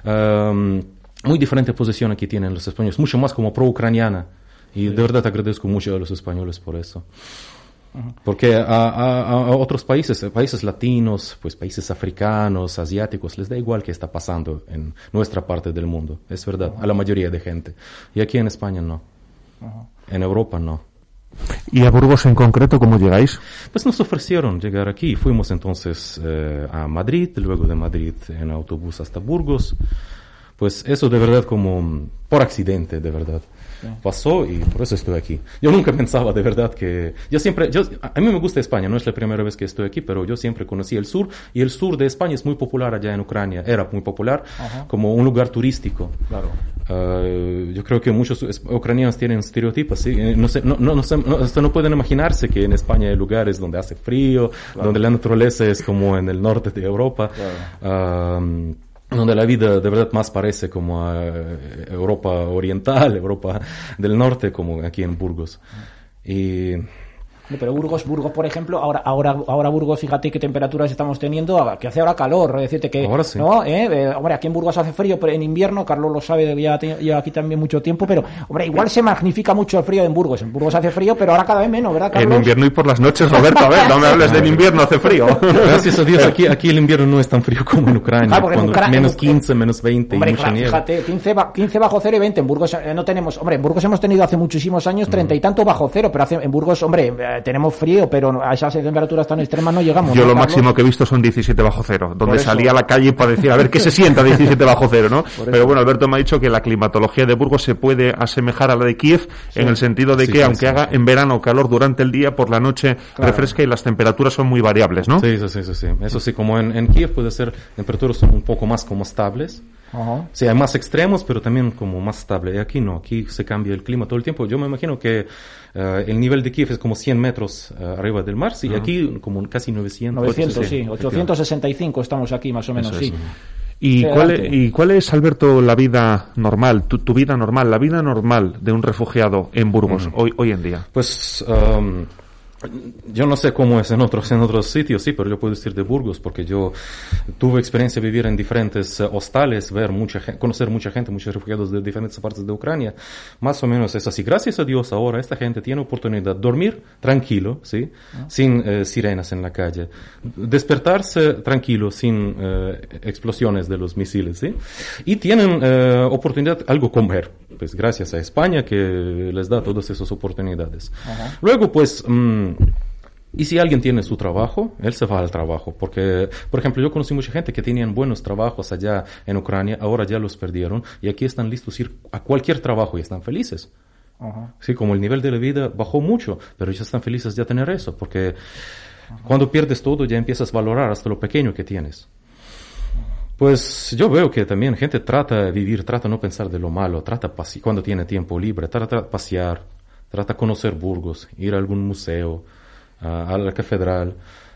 Muy diferente posición aquí tienen los españoles, mucho más como pro-ucraniana. Y de verdad agradezco mucho a los españoles por eso. Porque a otros países latinos, pues países africanos, asiáticos, les da igual qué está pasando en nuestra parte del mundo. Es verdad, a la mayoría de gente. Y aquí en España no. En Europa no. ¿Y a Burgos en concreto cómo llegáis? Pues nos ofrecieron llegar aquí. Fuimos entonces a Madrid, luego de Madrid en autobús hasta Burgos. Pues eso de verdad como por accidente, de verdad. Pasó y por eso estoy aquí. Yo nunca pensaba de verdad que... a mí me gusta España, no es la primera vez que estoy aquí, pero yo siempre conocí el sur, y el sur de España es muy popular allá en Ucrania, era muy popular como un lugar turístico. Claro. Yo creo que muchos ucranianos tienen estereotipos, ¿sí? No pueden imaginarse que en España hay lugares donde hace frío, donde la naturaleza es como en el norte de Europa. Donde la vida de verdad más parece como a Europa oriental, Europa del norte, como aquí en Burgos. Y... Pero Burgos, por ejemplo, ahora Burgos, fíjate qué temperaturas estamos teniendo, que hace ahora calor, decirte que... Ahora sí. ¿no? Hombre, aquí en Burgos hace frío, pero en invierno, Carlos lo sabe, lleva aquí también mucho tiempo, pero, hombre, igual se magnifica mucho el frío en Burgos. En Burgos hace frío, pero ahora cada vez menos, ¿verdad, Carlos? En invierno y por las noches, Roberto, a ver, no me hables del invierno, hace frío. Gracias a Dios, aquí el invierno no es tan frío como en Ucrania, menos 15, menos 20 hombre, y mucha nieve. Fíjate, 15 bajo cero y 20, en Burgos no tenemos... Hombre, en Burgos hemos tenido hace muchísimos años 30 y tanto bajo cero, pero en Burgos, hombre, tenemos frío, pero a esas temperaturas tan extremas no llegamos. Yo lo máximo que he visto son 17 bajo cero, donde salía a la calle para decir a ver qué se sienta 17 bajo cero, ¿no? Pero bueno, Alberto me ha dicho que la climatología de Burgos se puede asemejar a la de Kiev, en el sentido de que aunque haga en verano calor durante el día, por la noche refresca y las temperaturas son muy variables, ¿no? Sí. Eso sí, como en Kiev puede ser, temperaturas son un poco más como estables. Sí, hay más extremos, pero también como más estable. Y aquí no, aquí se cambia el clima todo el tiempo. Yo me imagino que el nivel de Kiev es como 100 metros arriba del mar, y aquí como casi 900. 865 estamos aquí más o menos, sí. ¿Y cuál es, Alberto, la vida normal, tu vida normal, la vida normal de un refugiado en Burgos hoy en día? Pues... yo no sé cómo es en otros sitios, sí, pero yo puedo decir de Burgos, porque yo tuve experiencia de vivir en diferentes hostales, conocer mucha gente, muchos refugiados de diferentes partes de Ucrania. Más o menos es así. Gracias a Dios ahora esta gente tiene oportunidad de dormir tranquilo, ¿sí? Sin sirenas en la calle. Despertarse tranquilo, sin explosiones de los misiles, ¿sí? Y tienen oportunidad algo comer, pues gracias a España que les da todas esas oportunidades. Luego, pues... y si alguien tiene su trabajo, él se va al trabajo, porque, por ejemplo, yo conocí mucha gente que tenían buenos trabajos allá en Ucrania, ahora ya los perdieron, y aquí están listos a ir a cualquier trabajo y están felices. Sí, como el nivel de la vida bajó mucho, pero ellos están felices de tener eso, porque cuando pierdes todo ya empiezas a valorar hasta lo pequeño que tienes. Pues yo veo que también gente trata de vivir, trata de no pensar de lo malo, cuando tiene tiempo libre, trata de pasear, trata de conocer Burgos, ir a algún museo, a la catedral.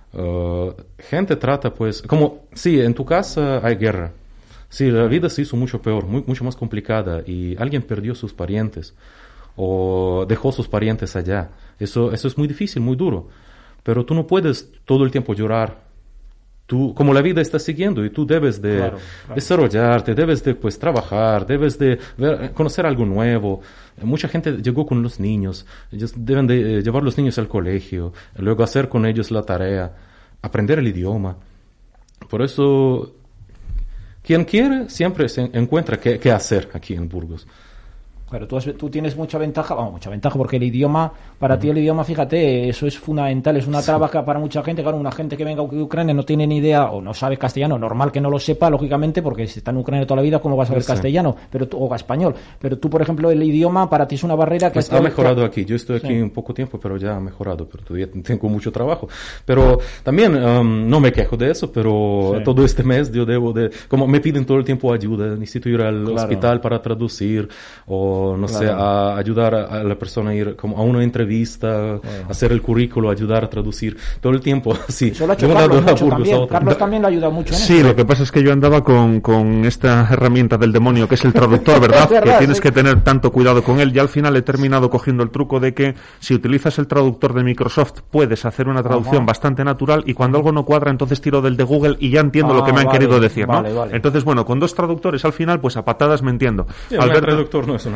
Gente trata, pues, como, sí, en tu casa hay guerra. Sí, la vida se hizo mucho peor, mucho más complicada, y alguien perdió sus parientes, o dejó sus parientes allá. Eso es muy difícil, muy duro. Pero tú no puedes todo el tiempo llorar. Como la vida está siguiendo, y tú debes de desarrollarte, debes de pues trabajar, debes de conocer algo nuevo. Mucha gente llegó con los niños, ellos deben de llevar los niños al colegio, luego hacer con ellos la tarea, aprender el idioma. Por eso, quien quiere siempre se encuentra qué hacer aquí en Burgos. Pero tú tienes mucha ventaja porque el idioma, para ti el idioma, fíjate, eso es fundamental, es una traba para mucha gente. Claro, una gente que venga de Ucrania no tiene ni idea o no sabe castellano, normal que no lo sepa, lógicamente, porque si está en Ucrania toda la vida, ¿cómo vas a saber castellano? O español. Pero tú, por ejemplo, el idioma para ti es una barrera que... Pues ha mejorado aquí, yo estoy aquí un poco tiempo, pero ya ha mejorado, pero todavía tengo mucho trabajo. Pero también, no me quejo de eso, pero todo este mes yo debo de... Como me piden todo el tiempo ayuda, necesito ir al hospital para traducir, o no sé, a ayudar a la persona a ir como a una entrevista, hacer el currículo, ayudar a traducir todo el tiempo. Sí. Eso lo ha hecho Carlos mucho también. Carlos también lo ha ayudado mucho en eso. Sí, lo que pasa es que yo andaba con esta herramienta del demonio que es el traductor, ¿verdad? Que tienes que tener tanto cuidado con él. Y al final he terminado cogiendo el truco de que si utilizas el traductor de Microsoft puedes hacer una traducción bastante natural, y cuando algo no cuadra entonces tiro del de Google y ya entiendo lo que me han querido decir, ¿no? Entonces, bueno, con dos traductores al final pues a patadas me entiendo. El traductor no es una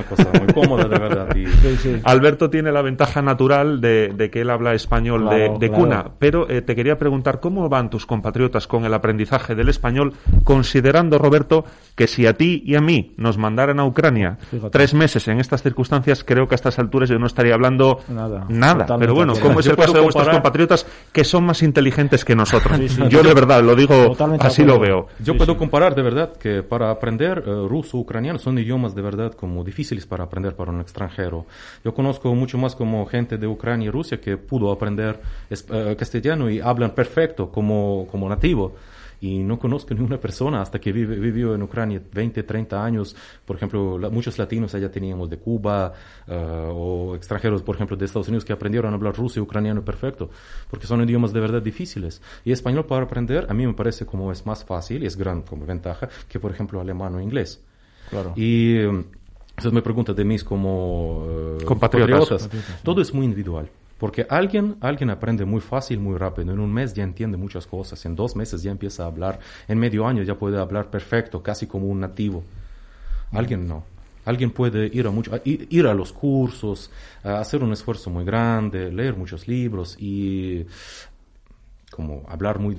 cosa muy cómoda, de verdad. Y... Sí. Alberto tiene la ventaja natural de que él habla español de cuna, pero te quería preguntar, ¿cómo van tus compatriotas con el aprendizaje del español, considerando, Roberto, que si a ti y a mí nos mandaran a Ucrania 3 meses en estas circunstancias, creo que a estas alturas yo no estaría hablando nada. Pero bueno, ¿cómo es el caso de vuestros compatriotas que son más inteligentes que nosotros? Yo de verdad lo digo, así lo veo. Yo puedo comparar de verdad que para aprender ruso, ucraniano, son idiomas de verdad como difíciles para aprender para un extranjero. Yo conozco mucho más como gente de Ucrania y Rusia que pudo aprender castellano y hablan perfecto como nativo. Y no conozco ninguna persona hasta que vivió en Ucrania 20, 30 años. Por ejemplo, muchos latinos allá teníamos de Cuba o extranjeros, por ejemplo, de Estados Unidos que aprendieron a hablar ruso y ucraniano perfecto, porque son idiomas de verdad difíciles. Y español para aprender, a mí me parece como es más fácil, es gran como ventaja, que por ejemplo alemán o inglés. Claro. Y eso me pregunta de mis como compatriotas. Todo es muy individual. Porque alguien aprende muy fácil, muy rápido. En un mes ya entiende muchas cosas. En 2 meses ya empieza a hablar. En medio año ya puede hablar perfecto, casi como un nativo. Alguien no. Alguien puede ir a los cursos, hacer un esfuerzo muy grande, leer muchos libros y como hablar muy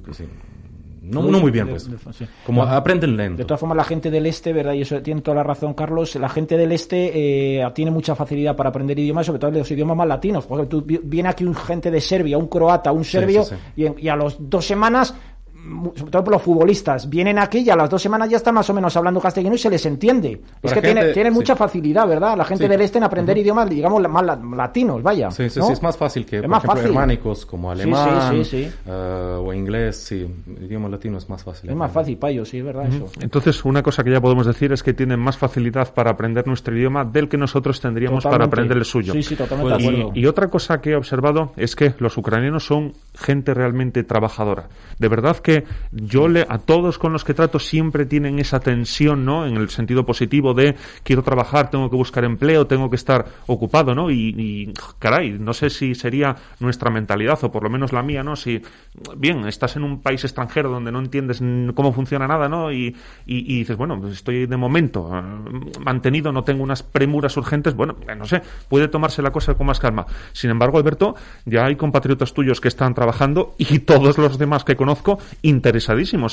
no muy bien, pues. Sí. Como aprenden lento. De todas formas, la gente del este, ¿verdad? Y eso tiene toda la razón, Carlos. La gente del este tiene mucha facilidad para aprender idiomas, sobre todo los idiomas más latinos. Porque viene aquí un gente de Serbia, un croata, un serbio, y a las 2 semanas, sobre todo por los futbolistas, vienen aquí y a las 2 semanas ya están más o menos hablando castellano y se les entiende. Es que tiene mucha facilidad, ¿verdad? La gente del este en aprender idiomas, digamos, más latinos, vaya. Sí, ¿no? Es más fácil que, por ejemplo, germánicos como alemán o inglés, idioma latino es más fácil. Es más fácil para ellos, sí, es verdad eso. Entonces, una cosa que ya podemos decir es que tienen más facilidad para aprender nuestro idioma del que nosotros tendríamos para aprender el suyo. Sí, totalmente de acuerdo. Y otra cosa que he observado es que los ucranianos son gente realmente trabajadora. De verdad que yo a todos con los que trato siempre tienen esa tensión, ¿no? En el sentido positivo de quiero trabajar, tengo que buscar empleo, tengo que estar ocupado, ¿no? Y caray, no sé si sería nuestra mentalidad o por lo menos la mía, ¿no? Si, bien, estás en un país extranjero donde no entiendes cómo funciona nada, ¿no? Y dices, bueno, pues estoy de momento mantenido, no tengo unas premuras urgentes, bueno, no sé, puede tomarse la cosa con más calma. Sin embargo, Alberto, ya hay compatriotas tuyos que están trabajando y todos los demás que conozco interesadísimos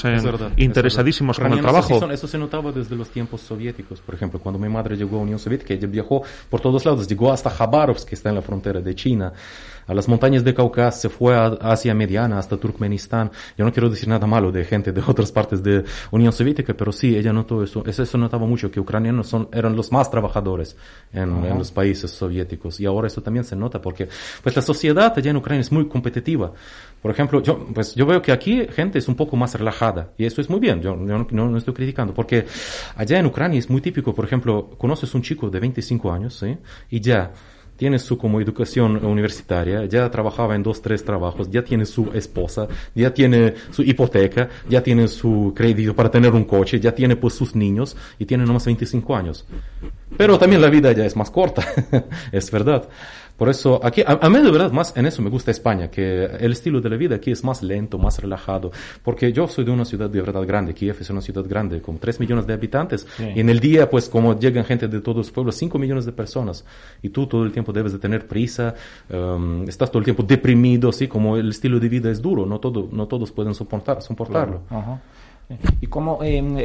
con el trabajo. Eso se notaba desde los tiempos soviéticos. Por ejemplo, cuando mi madre llegó a Unión Soviética, ella viajó por todos lados, llegó hasta Khabarovsk, que está en la frontera de China, a las montañas de Cáucaso, se fue a Asia Mediana, hasta Turkmenistán. Yo no quiero decir nada malo de gente de otras partes de Unión Soviética, pero sí, ella notó eso. Eso notaba mucho, que ucranianos eran los más trabajadores en los países soviéticos. Y ahora eso también se nota, porque pues la sociedad allá en Ucrania es muy competitiva. Por ejemplo, yo veo que aquí gente es un poco más relajada, y eso es muy bien, yo no estoy criticando, porque allá en Ucrania es muy típico. Por ejemplo, conoces un chico de 25 años, ¿sí? Y ya tiene su como educación universitaria, ya trabajaba en 2, 3 trabajos, ya tiene su esposa, ya tiene su hipoteca, ya tiene su crédito para tener un coche, ya tiene pues sus niños y tiene nomás 25 años. Pero también la vida ya es más corta, es verdad. Por eso aquí, a mí de verdad más en eso me gusta España, que el estilo de la vida aquí es más lento, más relajado, porque yo soy de una ciudad de verdad grande. Kiev es una ciudad grande, con 3 millones de habitantes, y en el día pues como llegan gente de todos los pueblos, 5 millones de personas, y tú todo el tiempo debes de tener prisa, estás todo el tiempo deprimido, así como el estilo de vida es duro, no todos pueden soportarlo. Claro. ¿Y cómo,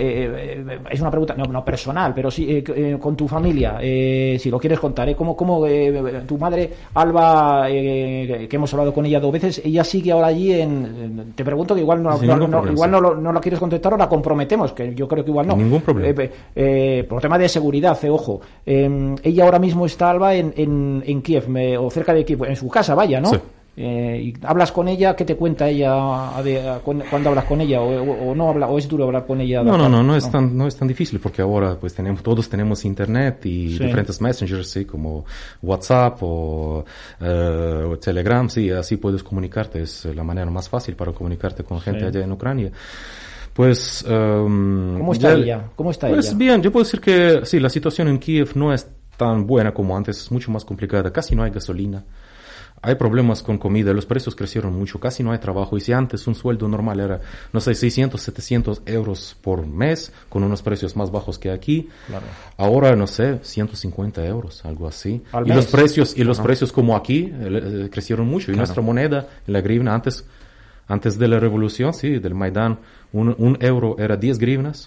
es una pregunta no personal, pero sí con tu familia, si lo quieres contar, cómo tu madre Alba, que hemos hablado con ella 2 veces, ella sigue ahora allí te pregunto que igual no la quieres contestar o la comprometemos, que yo creo que igual no. Ningún problema. Por tema de seguridad, ojo. Ella ahora mismo está, Alba, en Kiev, o cerca de Kiev, en su casa, vaya, ¿no? Sí. Y hablas con ella, ¿qué te cuenta ella cuando hablas con ella, o no habla, o es duro hablar con ella? No es tan difícil, porque ahora pues todos tenemos internet y diferentes messengers, sí, como WhatsApp o Telegram, sí, así puedes comunicarte, es la manera más fácil para comunicarte con gente allá en Ucrania. Pues ¿cómo está ella? Pues bien, yo puedo decir que sí, la situación en Kiev no es tan buena como antes, es mucho más complicada, casi no hay gasolina. hay problemas con comida, los precios crecieron mucho, casi no hay trabajo. Y si antes un sueldo normal era, no sé, 600, 700 euros por mes, con unos precios más bajos que aquí, claro. Ahora, no sé, 150 euros, algo así. Y los precios como aquí crecieron mucho. Y nuestra moneda, la grivna, antes de la revolución, sí, del Maidán, un euro era 10 grivnas.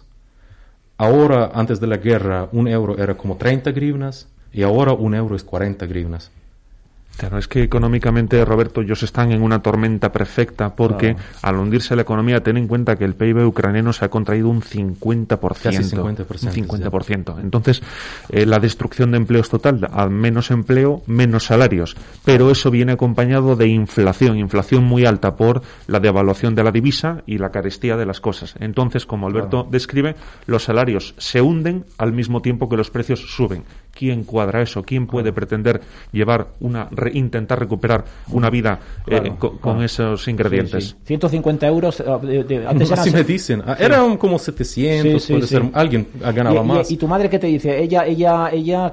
Ahora, antes de la guerra, un euro era como 30 grivnas. Y ahora un euro es 40 grivnas. Claro, es que económicamente, Roberto, ellos están en una tormenta perfecta porque al hundirse la economía, ten en cuenta que el PIB ucraniano se ha contraído un 50%. Casi 50%. Un 50%. Entonces, la destrucción de empleos total, a menos empleo, menos salarios. Pero eso viene acompañado de inflación muy alta por la devaluación de la divisa y la carestía de las cosas. Entonces, como Alberto describe, los salarios se hunden al mismo tiempo que los precios suben. ¿Quién cuadra eso? ¿Quién puede pretender llevar intentar recuperar una vida con esos ingredientes? Sí. 150 euros. Antes así me dicen. Eran como 700, puede ser. Alguien ganaba más. ¿Y tu madre qué te dice? Ella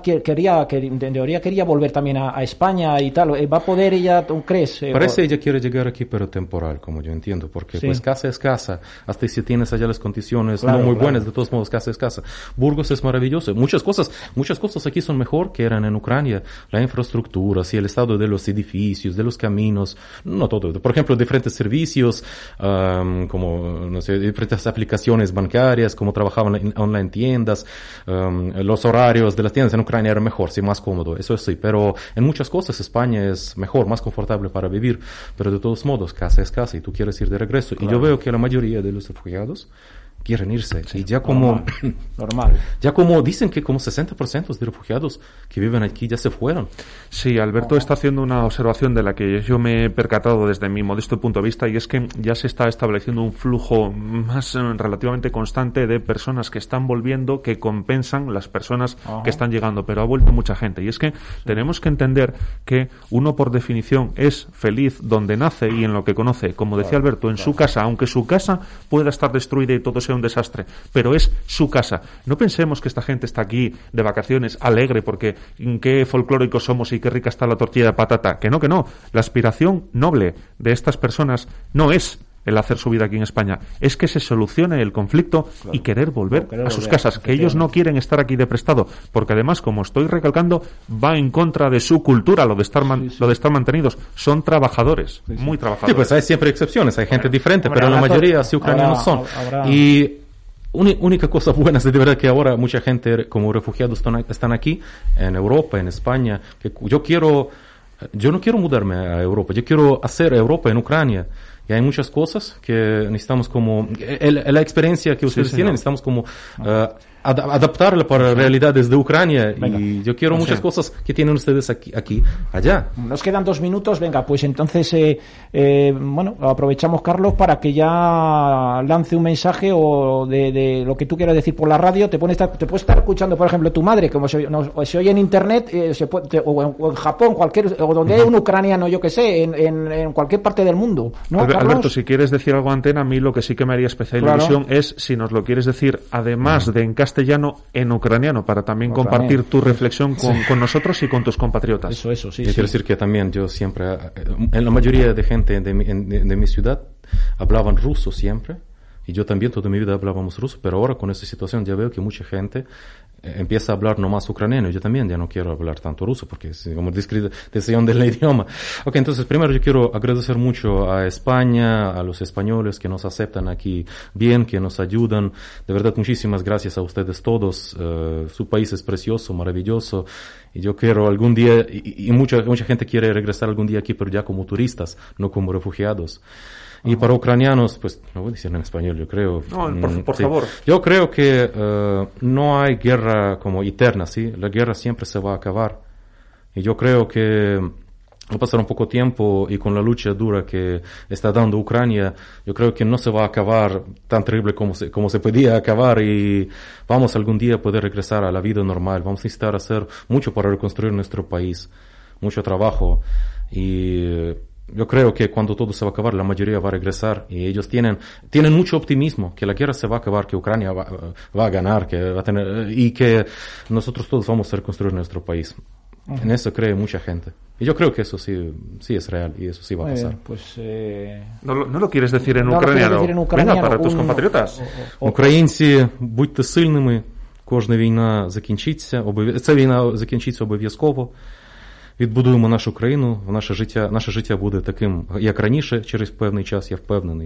quería volver también a España y tal. ¿Va a poder ella, tú crees? Parece ella quiere llegar aquí, pero temporal, como yo entiendo, porque pues casa es casa. Hasta si tienes allá las condiciones no muy buenas, de todos modos casa es casa. Burgos es maravilloso. Muchas cosas aquí son mejor que eran en Ucrania. La infraestructura, el estado de los edificios, de los caminos, no todo. Por ejemplo, diferentes servicios, como, no sé, diferentes aplicaciones bancarias, como trabajaban en online tiendas, los horarios de las tiendas en Ucrania eran mejor, sí, más cómodo, eso sí. Pero en muchas cosas España es mejor, más confortable para vivir. Pero de todos modos, casa es casa y tú quieres ir de regreso. Claro. Y yo veo que la mayoría de los refugiados quieren irse. Sí, y ya como normal. Ya como dicen que como 60% de refugiados que viven aquí ya se fueron. Sí, Alberto está haciendo una observación de la que yo me he percatado desde mi modesto punto de vista, y es que ya se está estableciendo un flujo más relativamente constante de personas que están volviendo, que compensan las personas que están llegando, pero ha vuelto mucha gente. Y es que tenemos que entender que uno por definición es feliz donde nace y en lo que conoce. Como decía Alberto, en su casa, aunque su casa pueda estar destruida y todo sea un desastre, pero es su casa. No pensemos que esta gente está aquí de vacaciones alegre porque qué folclóricos somos y qué rica está la tortilla de patata. Que no. La aspiración noble de estas personas no es el hacer su vida aquí en España, es que se solucione el conflicto y querer volver a sus casas, que ellos no quieren estar aquí de prestado, porque además, como estoy recalcando, va en contra de su cultura, lo de estar mantenidos. Son trabajadores, muy trabajadores. Sí, pues hay siempre excepciones, hay gente diferente, pero la mayoría sí ucranianos son. Y única cosa buena es de verdad que ahora mucha gente como refugiados están aquí, en Europa, en España, que yo no quiero mudarme a Europa, yo quiero hacer Europa en Ucrania. Y hay muchas cosas que necesitamos como, la experiencia que ustedes tienen, necesitamos como adaptarla para realidades de Ucrania. Venga. Y yo quiero muchas cosas que tienen ustedes aquí, allá. Nos quedan 2 minutos, venga, pues entonces, aprovechamos, Carlos, para que ya lance un mensaje o de lo que tú quieras decir por la radio. Te puede estar escuchando, por ejemplo, tu madre, como se oye en internet, o en Japón, o donde hay un ucraniano, yo que sé, en cualquier parte del mundo, ¿no? Alberto, si quieres decir algo antena, a mí lo que sí que me haría especial ilusión es si nos lo quieres decir, además de en castellano, en ucraniano, para también compartir tu reflexión con nosotros y con tus compatriotas. Eso, sí. Quiero decir que también yo siempre, en la mayoría de gente de mi ciudad, hablaban ruso siempre. Y yo también toda mi vida hablábamos ruso, pero ahora con esta situación ya veo que mucha gente empieza a hablar nomás ucraniano. Yo también ya no quiero hablar tanto ruso porque es como descripción del idioma. Ok, entonces primero yo quiero agradecer mucho a España, a los españoles que nos aceptan aquí bien, que nos ayudan. De verdad, muchísimas gracias a ustedes todos. Su país es precioso, maravilloso. Y yo quiero algún día, y mucha gente quiere regresar algún día aquí, pero ya como turistas, no como refugiados. Y para ucranianos, pues, no voy a decir en español, yo creo. No, por favor. Yo creo que no hay guerra como eterna, ¿sí? La guerra siempre se va a acabar. Y yo creo que va a pasar un poco tiempo y con la lucha dura que está dando Ucrania, yo creo que no se va a acabar tan terrible como se podía acabar y vamos algún día a poder regresar a la vida normal. Vamos a necesitar hacer mucho para reconstruir nuestro país, mucho trabajo y yo creo que cuando todo se va a acabar, la mayoría va a regresar y ellos tienen mucho optimismo que la guerra se va a acabar, que Ucrania va a ganar, que va a tener y que nosotros todos vamos a reconstruir nuestro país. En eso cree mucha gente. Y yo creo que eso sí es real y eso sí va a pasar. Pues, ¿No lo quieres decir en ucraniano? Venga, para tus compatriotas. Українці, будьте сильними. Кожна війна закінчиться. Ця війна закінчиться обов'язково. Відбудуємо нашу країну. Наше життя буде таким, як раніше, через певний час, я впевнений.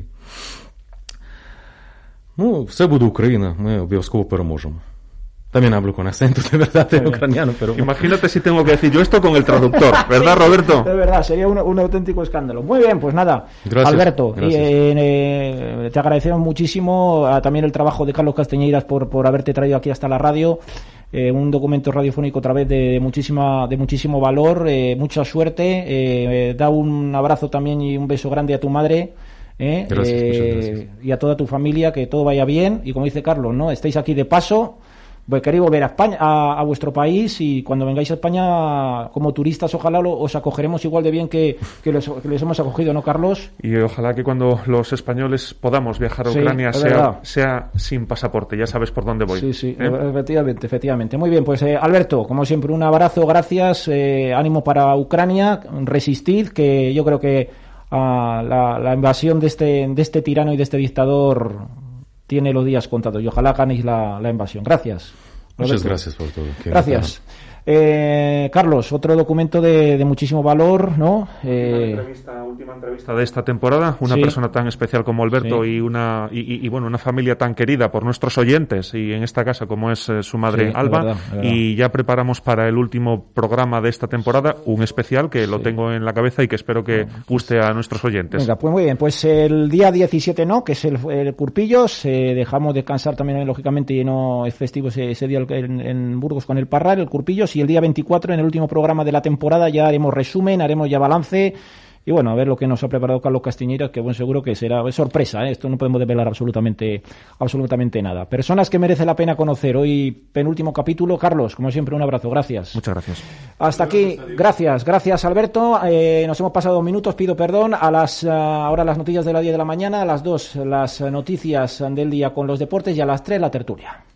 Все буде Україна. Ми обов'язково переможемо. También hablo con acento, de verdad, en ucraniano, pero... Imagínate si tengo que decir yo esto con el traductor, ¿verdad, Roberto? De verdad, sería un auténtico escándalo. Muy bien, pues nada, gracias, Alberto, gracias. Te agradecemos muchísimo también el trabajo de Carlos Castañeiras por haberte traído aquí hasta la radio. Un documento radiofónico otra vez de muchísimo valor, mucha suerte. Da un abrazo también y un beso grande a tu madre. Gracias, muchas gracias. Y a toda tu familia, que todo vaya bien. Y como dice Carlos, ¿no? Estáis aquí de paso. Pues queréis volver a España, a vuestro país, y cuando vengáis a España como turistas, ojalá os acogeremos igual de bien que les hemos acogido, ¿no, Carlos? Y ojalá que cuando los españoles podamos viajar a Ucrania sea sin pasaporte. Ya sabes por dónde voy. Sí, efectivamente. Muy bien, pues Alberto, como siempre, un abrazo, gracias, ánimo para Ucrania, resistid, que yo creo que la invasión de este tirano y de este dictador tiene los días contados y ojalá ganéis la invasión. Gracias. Muchas gracias por todo. Gracias. Carlos, otro documento de muchísimo valor, ¿no? Última entrevista de esta temporada. Una persona tan especial como Alberto y una familia tan querida por nuestros oyentes y en esta casa como es su madre Alba. Verdad. Y ya preparamos para el último programa de esta temporada un especial que lo tengo en la cabeza y que espero que guste a nuestros oyentes. Venga, pues muy bien. Pues el día 17 que es el Curpillos, dejamos descansar también lógicamente y no es festivo ese día en Burgos con el Parral, el Curpillos. Y el día 24, en el último programa de la temporada, ya haremos resumen, haremos ya balance y bueno, a ver lo que nos ha preparado Carlos Castañeiras, que seguro que será sorpresa, esto no podemos desvelar absolutamente nada. Personas que merece la pena conocer. Hoy penúltimo capítulo. Carlos, como siempre, un abrazo, gracias. Muchas gracias. Hasta aquí, gracias Alberto. Nos hemos pasado 2 minutos, pido perdón. Ahora las noticias de las 10 de la mañana, a las 2 las noticias del día con los deportes y a las 3 la tertulia.